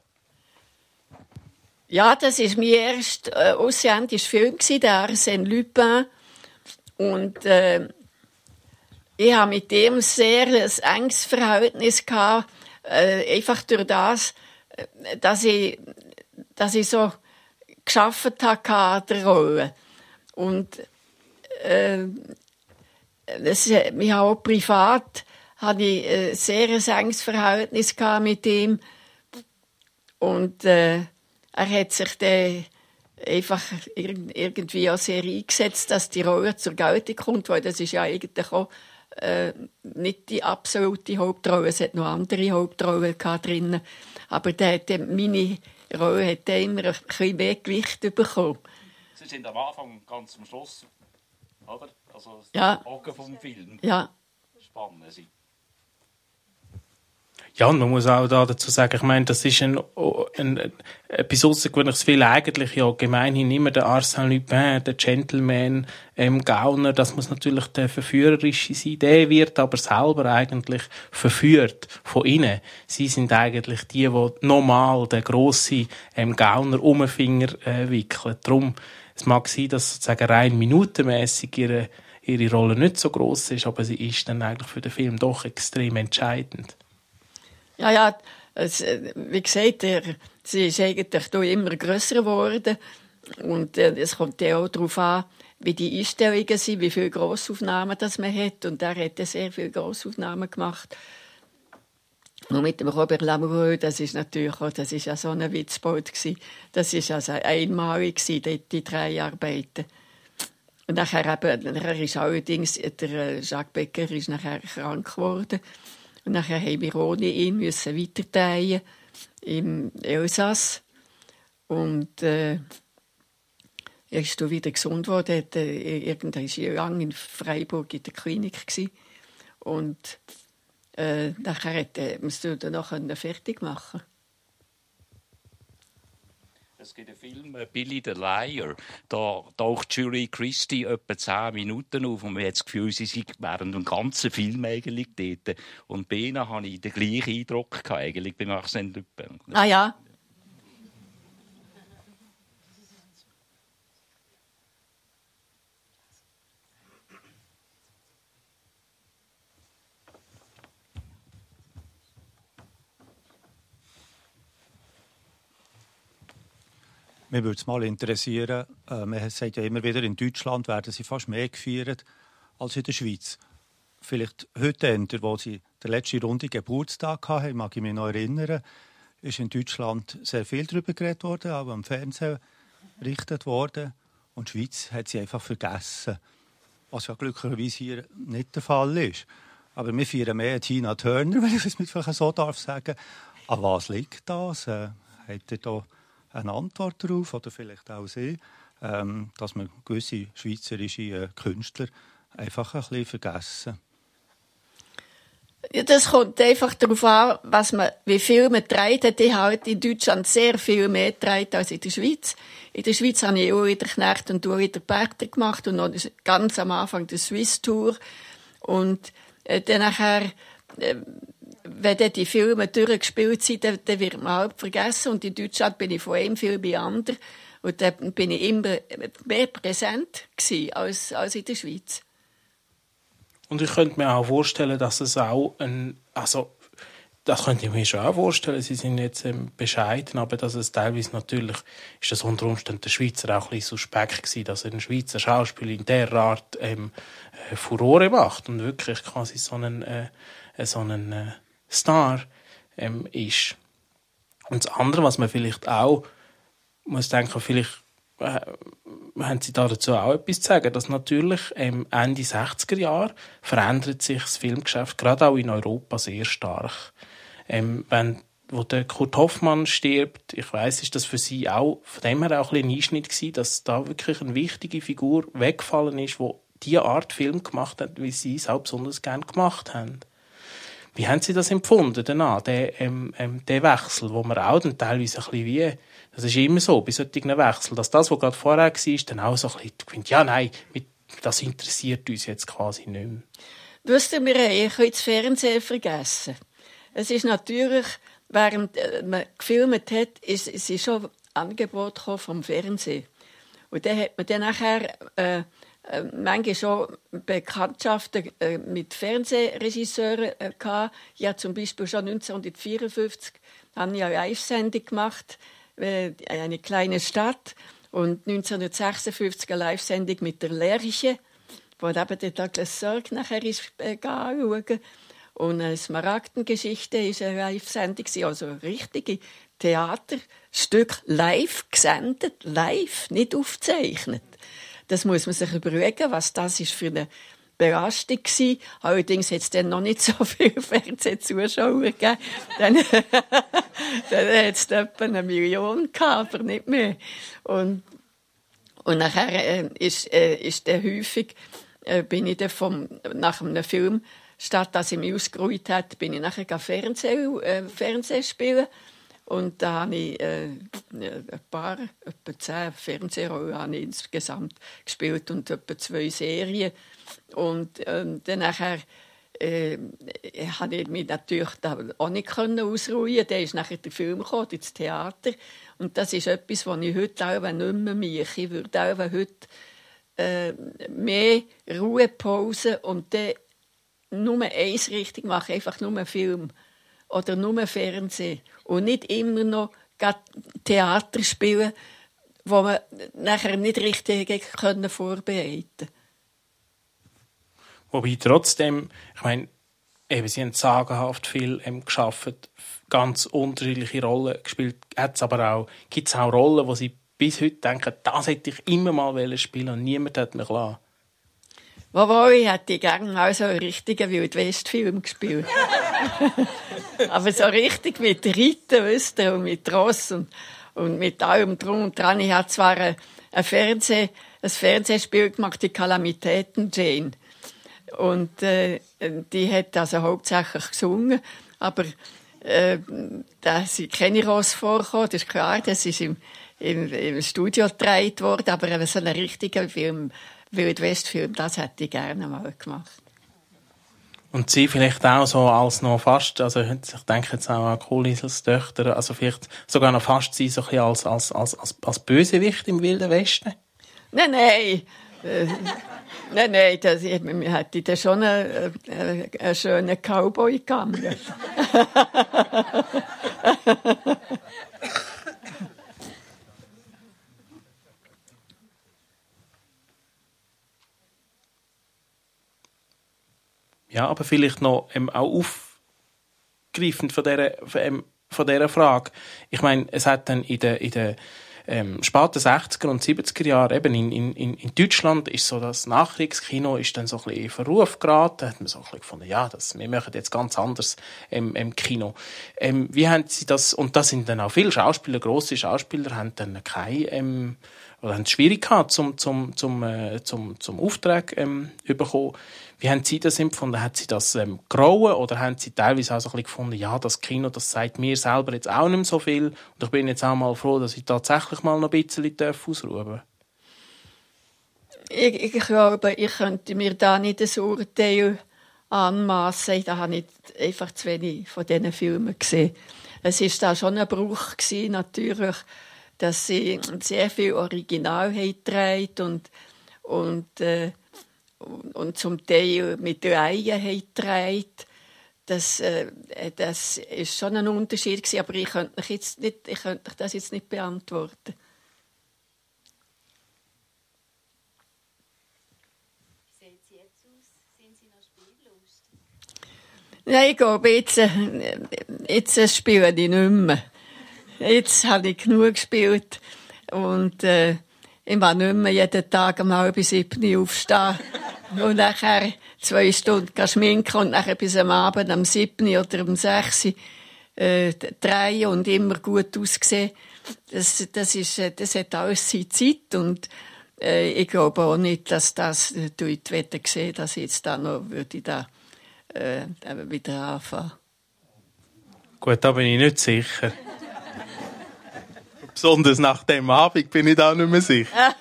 Ja, das war mein erster äh, ausländischer Film, der Arsène Lupin. Und äh, ich hatte mit ihm sehr ein enges Verhältnis gehabt, äh, einfach durch das, dass ich dass ich so geschafft habe an der Rolle. Und äh, das, ich habe auch privat hatte ich ein sehr enges Verhältnis mit ihm. Und äh, er hat sich dann einfach irgendwie auch sehr eingesetzt, dass die Rolle zur Geltung kommt, weil das ist ja eigentlich auch äh, nicht die absolute Hauptrolle. Es hat noch andere Hauptrollen drin. Aber der hat, meine Rolle hat immer ein bisschen mehr Gewicht bekommen. Sie sind am Anfang ganz am Schluss, oder? Also das ja. Augen vom Film. Ja. Spannend sein. Ja, und man muss auch da dazu sagen, ich meine, das ist ein, ein, etwas Aussergewöhnliches. Viele eigentlich ja gemeinhin immer der Arsène Lupin, der Gentleman, ähm, Gauner, das muss natürlich der Verführerische sein. Der wird aber selber eigentlich verführt von innen. Sie sind eigentlich die, die normal den grossen ähm, Gauner um den Finger äh, wickeln. Darum, es mag sein, dass sozusagen rein minutenmässig ihre, ihre Rolle nicht so gross ist, aber sie ist dann eigentlich für den Film doch extrem entscheidend. Ja, ja, es, wie gesagt, er, sie ist eigentlich immer grösser geworden. Und äh, es kommt ja auch darauf an, wie die Einstellungen sind, wie viele Grossaufnahmen das man hat. Und er hat sehr viele Grossaufnahmen gemacht. Und mit dem Robert Lamoureux, das ist natürlich auch, das ist ja so ein Witzbold gewesen. Das ist also einmalig gewesen, die, die drei Arbeiten. Und nachher eben, er ist allerdings, der Jacques Becker ist nachher krank geworden. Und nachher haben wir ohne ihn müssen weiterteilen im Elsass. Und äh, er ist dann wieder gesund geworden. Er war äh, lange in Freiburg in der Klinik gewesen. Und äh, nachher hat er es dann noch fertig machen. Es gibt einen Film «Billy the Liar». Da taucht Julie Christie etwa zehn Minuten auf und man hat das Gefühl, sie sei während dem ganzen Film eigentlich dort. Und bei ihnen hatte ich den gleichen Eindruck gehabt, eigentlich beim Arsène Lupin. Ah ja. Mich würde es mal interessieren, äh, man sagt ja immer wieder, in Deutschland werden sie fast mehr gefeiert als in der Schweiz. Vielleicht heute, wo sie der letzte Runde Geburtstag hatten, mag ich mich noch erinnern, ist in Deutschland sehr viel darüber geredet worden, auch am Fernsehen berichtet worden. Und die Schweiz hat sie einfach vergessen, was ja glücklicherweise hier nicht der Fall ist. Aber wir feiern mehr Tina Turner, wenn ich es mit so darf sagen. An was liegt das? Äh, habt ihr da eine Antwort darauf, oder vielleicht auch Sie, ähm, dass man gewisse schweizerische äh, Künstler einfach ein bisschen vergessen? Ja, das kommt einfach darauf an, was man, wie viel man trägt. Ich habe in Deutschland sehr viel mehr trägt als in der Schweiz. In der Schweiz habe ich auch in der Knecht und auch in der Berter gemacht und noch ganz am Anfang der Swiss Tour. Und äh, dann nachher, äh, wenn dann die Filme durchgespielt sind, dann, dann wird man halb vergessen. Und in Deutschland bin ich von einem Film bei anderen. Und dann bin ich immer mehr präsent gewesen als, als in der Schweiz. Und ich könnte mir auch vorstellen, dass es auch ein, also das könnte ich mir schon auch vorstellen, Sie sind jetzt ähm, bescheiden, aber dass es teilweise natürlich, ist das unter Umständen der Schweizer auch ein bisschen suspekt gewesen, dass ein Schweizer Schauspieler in der Art ähm, äh, Furore macht und wirklich quasi so einen, äh, so einen äh, Star ähm, ist. Und das andere, was man vielleicht auch muss denken, vielleicht äh, haben Sie da dazu auch etwas zu sagen, dass natürlich ähm, Ende sechziger Jahre verändert sich das Filmgeschäft, gerade auch in Europa, sehr stark. Ähm, wenn wo der Kurt Hoffmann stirbt, ich weiss, ist das für Sie auch von dem her auch ein, ein Einschnitt gewesen, dass da wirklich eine wichtige Figur weggefallen ist, die diese Art Film gemacht hat, wie Sie es auch besonders gerne gemacht haben. Wie haben Sie das empfunden danach, den, ähm, ähm, den Wechsel, wo man auch dann teilweise ein bisschen wie, das ist immer so, bei solchen Wechseln, dass das, was gerade vorher war, dann auch so ein bisschen findet, ja, nein, das interessiert uns jetzt quasi nicht mehr. Wisst ihr, wir haben das Fernsehen vergessen. Es ist natürlich, während man gefilmt hat, ist, ist schon Angebot vom Fernsehen. Und dann hat man dann nachher äh, äh, manchmal schon Bekanntschaften äh, mit Fernsehregisseuren äh, gehabt. Ich habe zum Beispiel schon neunzehnhundertvierundfünfzig habe ich eine Live-Sendung gemacht äh, eine kleine Stadt. Und neunzehnhundertsechsundfünfzig eine Live-Sendung mit der Lerche, wo eben der Douglas Sirk nachher ist äh, anschauen. Und eine Smaragdengeschichte war eine Live-Sendung, also ein richtiges Theaterstück live gesendet, live, nicht aufgezeichnet. Das muss man sich überlegen, was das ist für eine Belastung war. Allerdings hat es dann noch nicht so viele Fernsehzuschauer gegeben. Dann, dann hat es etwa eine Million gehabt, aber nicht mehr. Und, und nachher äh, ist, äh, ist dann häufig, äh, bin ich dann vom, nach einem Film, statt dass ich mich ausgeruht habe, bin ich nachher Fernseh, äh, Fernseh spielen. Und da habe ich äh, ein paar, etwa zehn Fernsehrollen habe ich insgesamt gespielt und etwa zwei Serien. Und ähm, dann nachher, äh, habe ich mich natürlich da auch nicht ausruhen. Dann ist nachher der Film gekommen, ins Theater. Und das ist etwas, was ich heute auch nicht mehr mache. Ich würde auch heute äh, mehr Ruhepause und dann nur eins richtig machen, einfach nur einen Film oder nur Fernsehen. Und nicht immer noch Theater spielen, wo man nachher nicht richtig vorbereiten konnte. Wobei trotzdem, ich meine, eben, sie haben sagenhaft viel ähm, geschafft, ganz unterschiedliche Rollen gespielt. Hat's aber auch, gibt es auch Rollen, wo sie bis heute denken, das hätte ich immer mal spielen und niemand hat mich gelassen. Wobei, ich hätte gerne auch so einen richtigen Wild-West-Film gespielt. Aber so richtig mit Reiten, wisst ihr, und mit Ross und, und mit allem drum und dran. Ich habe zwar ein, ein, Fernseh, ein Fernsehspiel gemacht, die Kalamitäten Jane. Und äh, die hat also hauptsächlich gesungen. Aber äh, da sind keine Ross vorgekommen, das ist klar, das ist im, im, im Studio gedreht worden. Aber so einen richtigen Film, Wild-West-Film, das hätte ich gerne mal gemacht. Und sie vielleicht auch so als noch fast, also ich denke jetzt auch an Kohlhäusers Töchter, also vielleicht sogar noch fast sie so ein bisschen als, als, als, als, als Bösewicht im Wilden Westen? Nein, nein. Äh, nein, nein, das hätte dann schon einen, einen, einen schönen Cowboy gegangen. Ja, aber vielleicht noch ähm, auch aufgreifend von dieser, ähm, von dieser Frage. Ich meine, es hat dann in den, in den ähm, späten sechziger und siebziger Jahren eben in, in, in Deutschland ist so das Nachkriegskino ist dann so ein bisschen in Verruf geraten. Da hat man so ein bisschen gefunden, ja, das, wir machen jetzt ganz anders ähm, im Kino. Ähm, wie haben Sie das, und da sind dann auch viele Schauspieler, grosse Schauspieler, haben dann keine, ähm, oder haben es schwierig gehabt, zum, zum, zum, äh, zum, zum Auftrag ähm, bekommen. Wie haben Sie das empfunden? Hat Sie das ähm, grauen oder haben Sie teilweise auch so ein bisschen gefunden, ja, das Kino, das sagt mir selber jetzt auch nicht mehr so viel und ich bin jetzt auch mal froh, dass ich tatsächlich mal noch ein bisschen ausruhen darf? Ich, ich glaube, ich könnte mir da nicht ein Urteil anmassen. Da habe ich einfach zu wenig von diesen Filmen gesehen. Es war da schon ein Bruch gewesen, natürlich, dass sie sehr viel Original haben und, und äh, und zum Teil mit Reihen getragen. Das, äh, das ist schon ein Unterschied gewesen, aber ich könnte euch jetzt nicht, ich könnte euch das jetzt nicht beantworten. Wie sieht es jetzt aus? Sind Sie noch spiellustig? Nein, ich glaube, jetzt, äh, jetzt spiele ich nicht mehr. Jetzt habe ich genug gespielt und äh, ich will nicht mehr jeden Tag um halb sieben aufstehen und nachher zwei Stunden schminken und nachher bis am Abend am sieben oder am sechs äh, drehen und immer gut aussehen. Das, das, ist, das hat alles seine Zeit und äh, ich glaube auch nicht, dass das äh, durch die Wette gesehen, dass ich jetzt da noch würde ich da, äh, wieder anfangen. Gut, da bin ich nicht sicher. Besonders nach dem Abend bin ich da nicht mehr sicher.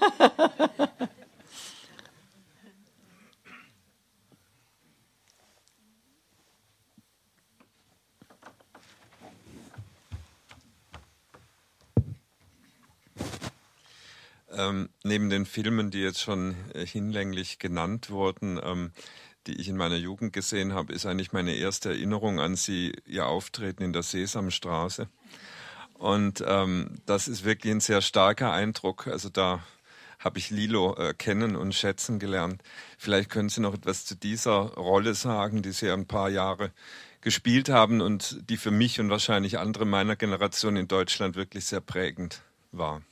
Ähm, neben den Filmen, die jetzt schon äh, hinlänglich genannt wurden, ähm, die ich in meiner Jugend gesehen habe, ist eigentlich meine erste Erinnerung an Sie, Ihr Auftreten in der Sesamstraße. Und ähm, das ist wirklich ein sehr starker Eindruck. Also da habe ich Lilo äh, kennen und schätzen gelernt. Vielleicht können Sie noch etwas zu dieser Rolle sagen, die Sie ein paar Jahre gespielt haben und die für mich und wahrscheinlich andere meiner Generation in Deutschland wirklich sehr prägend war.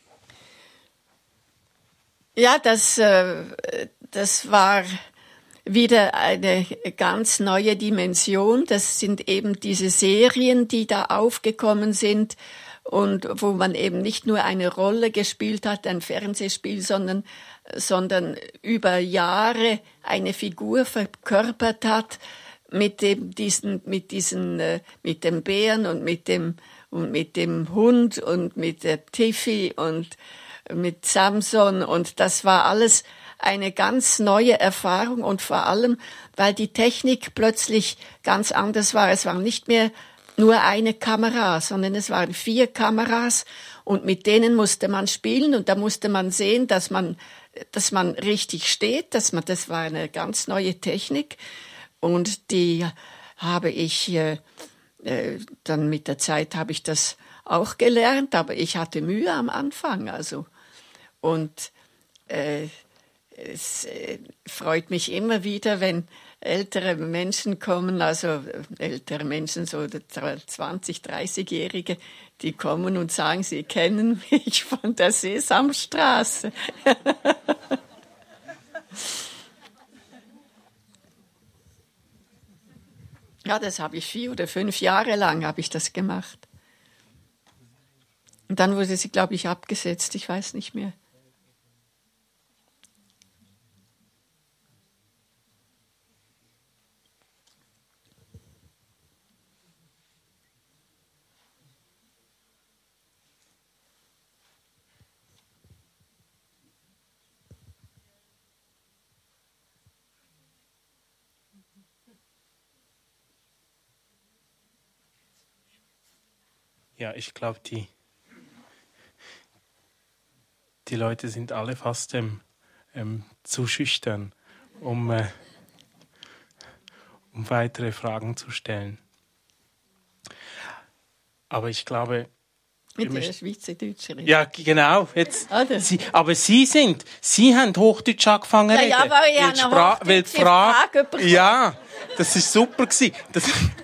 Ja, das, äh, das war wieder eine ganz neue Dimension. Das sind eben diese Serien, die da aufgekommen sind und wo man eben nicht nur eine Rolle gespielt hat, ein Fernsehspiel, sondern, sondern über Jahre eine Figur verkörpert hat mit dem, diesen, mit diesen, äh, mit dem Bären und mit dem, und mit dem Hund und mit der Tiffy und mit Samson, und das war alles eine ganz neue Erfahrung, und vor allem, weil die Technik plötzlich ganz anders war. Es war nicht mehr nur eine Kamera, sondern es waren vier Kameras, und mit denen musste man spielen, und da musste man sehen, dass man, dass man richtig steht, dass man, das war eine ganz neue Technik, und die habe ich, äh, äh, dann mit der Zeit habe ich das auch gelernt, aber ich hatte Mühe am Anfang, also. Und äh, es äh, freut mich immer wieder, wenn ältere Menschen kommen, also ältere Menschen, so zwanzig-, dreißigjährige, die kommen und sagen, sie kennen mich von der Sesamstraße. Ja, das habe ich vier oder fünf Jahre lang habe ich das gemacht. Und dann wurde sie, glaube ich, abgesetzt, ich weiß nicht mehr. Ja, ich glaube, die, die Leute sind alle fast ähm, ähm, zu schüchtern, um, äh, um weitere Fragen zu stellen. Aber ich glaube... Mit der Schweizerdeutscherin. Ja, genau. Jetzt, Oder? Sie, aber Sie sind, Sie haben Hochdeutsch angefangen Ja, ja, aber ich habe eine Spra- weil die hochdeutsche Frage, Frage bekommen. ja, das war super gewesen. Das,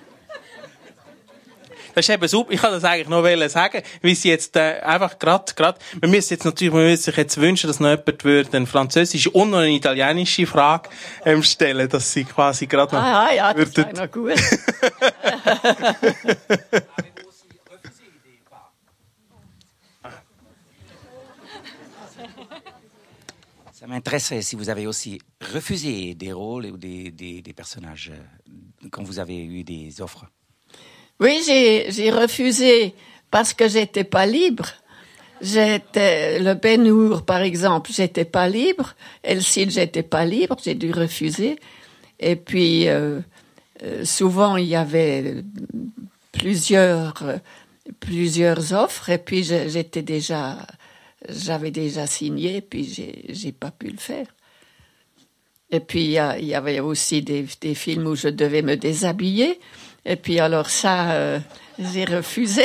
das ist eben super. Ich kann das eigentlich noch sagen, wie Sie jetzt äh, einfach gerade, gerade, wir müssen jetzt natürlich, man müssen sich jetzt wünschen, dass noch jemand würde eine französische und noch eine italienische Frage ähm, stellen, dass Sie quasi gerade noch... Ah, ja, das würden. war noch gut. Ça m'intéresserait si vous avez aussi refusé des rôles ou des, des, des personnages quand vous avez eu des offres. Oui, j'ai, j'ai refusé parce que j'étais pas libre. J'étais, le Ben Hur, par exemple, j'étais pas libre. El Cid, j'étais pas libre. J'ai dû refuser. Et puis, euh, euh, souvent, il y avait plusieurs, euh, plusieurs offres. Et puis, je, j'étais déjà, j'avais déjà signé. Puis, j'ai, j'ai pas pu le faire. Et puis, il y, a, il y avait aussi des, des films où je devais me déshabiller. Et puis alors ça, euh, j'ai refusé.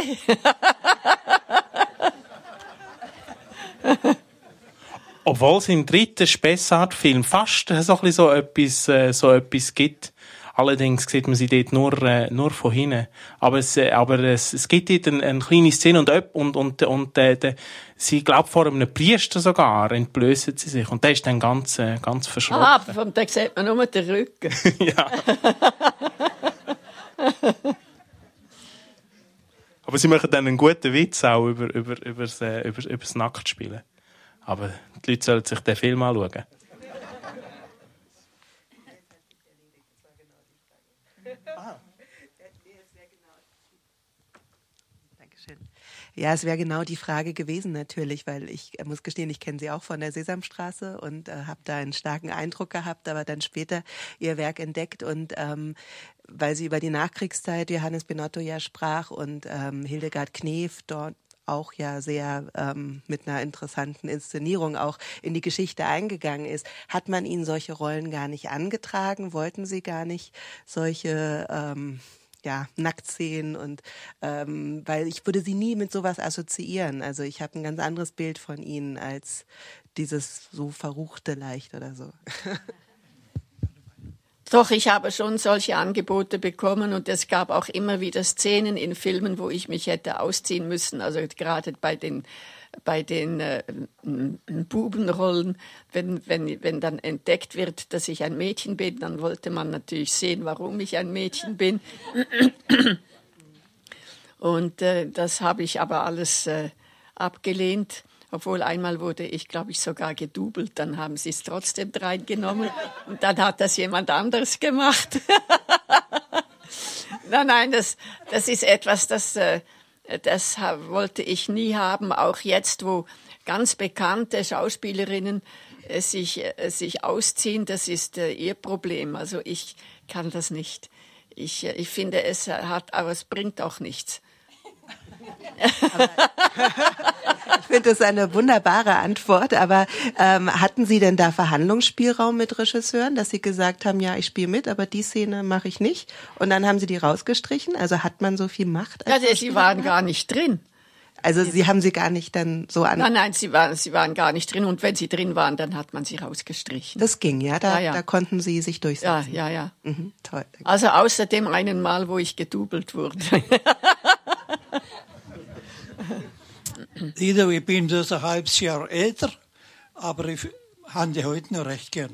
Obwohl es im dritten Spessart-Film fast so, ein bisschen so, etwas, äh, so etwas gibt. Allerdings sieht man sie dort nur, äh, nur von hinten. Aber es, äh, aber es, es gibt dort eine, eine kleine Szene und, und, und, und äh, de, sie glaubt vor einem Priester sogar, entblößen sie sich. Und der ist dann ganz, äh, ganz verschrocken. Ah, von da sieht man nur den Rücken. Ja. Aber sie machen dann einen guten Witz auch über, über, über, das, äh, über, über das Nacktspielen. Aber die Leute sollen sich den Film anschauen. Ja, es wäre genau die Frage gewesen natürlich, weil ich äh, muss gestehen, ich kenne Sie auch von der Sesamstraße und äh, habe da einen starken Eindruck gehabt, aber dann später Ihr Werk entdeckt und ähm, weil Sie über die Nachkriegszeit Johannes Benotto ja sprach und ähm, Hildegard Knef dort auch ja sehr ähm, mit einer interessanten Inszenierung auch in die Geschichte eingegangen ist. Hat man Ihnen solche Rollen gar nicht angetragen? Wollten Sie gar nicht solche ähm, ja, Nacktszenen und ähm, weil ich würde sie nie mit sowas assoziieren. Also ich habe ein ganz anderes Bild von ihnen als dieses so verruchte leicht oder so. Doch, ich habe schon solche Angebote bekommen und es gab auch immer wieder Szenen in Filmen, wo ich mich hätte ausziehen müssen. Also gerade bei den bei den äh, Bubenrollen, wenn, wenn, wenn dann entdeckt wird, dass ich ein Mädchen bin, dann wollte man natürlich sehen, warum ich ein Mädchen bin. Und äh, das habe ich aber alles äh, abgelehnt. Obwohl einmal wurde ich, glaube ich, sogar gedoubelt. Dann haben sie es trotzdem reingenommen. Und dann hat das jemand anderes gemacht. nein, nein, das, das ist etwas, das... Äh, Das wollte ich nie haben, auch jetzt, wo ganz bekannte Schauspielerinnen äh, sich, äh, sich ausziehen, das ist äh, ihr Problem. Also ich kann das nicht. Ich, äh, ich finde, es hat, aber es bringt auch nichts. Ich finde das eine wunderbare Antwort, aber ähm, hatten Sie denn da Verhandlungsspielraum mit Regisseuren, dass Sie gesagt haben, ja, ich spiele mit, aber die Szene mache ich nicht und dann haben Sie die rausgestrichen? Also hat man so viel Macht? Ja, sie waren gar nicht drin. Also Sie haben sie gar nicht dann so an... Nein, nein, sie waren, sie waren gar nicht drin und wenn sie drin waren, dann hat man sie rausgestrichen. Das ging, ja? Da, ja, ja. da konnten Sie sich durchsetzen? Ja, ja, ja. Mhm, toll. Danke. Also außer dem einen Mal, wo ich gedoubelt wurde. Lido, ich bin dus ein halbes Jahr älter, aber ich habe die heute noch recht gern.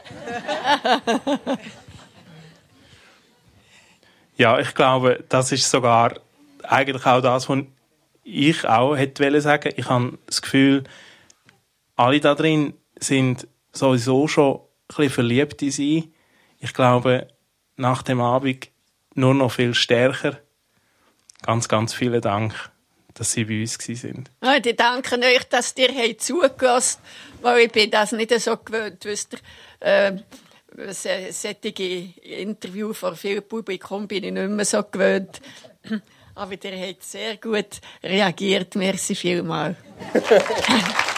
Ja, ich glaube, das ist sogar eigentlich auch das, was ich auch hätte sagen. Ich habe das Gefühl, alle da drin sind sowieso schon ein bisschen verliebt in sie. Ich glaube, nach dem Abend nur noch viel stärker. Ganz, ganz vielen Dank, dass Sie bei uns waren. Ja, ich danke euch, dass ihr zugehört habt, weil ich bin das nicht so gewöhnt. Wisst ihr, äh, solche Interviews vor viel Publikum bin ich nicht mehr so gewöhnt. Aber ihr habt sehr gut reagiert. Merci vielmals.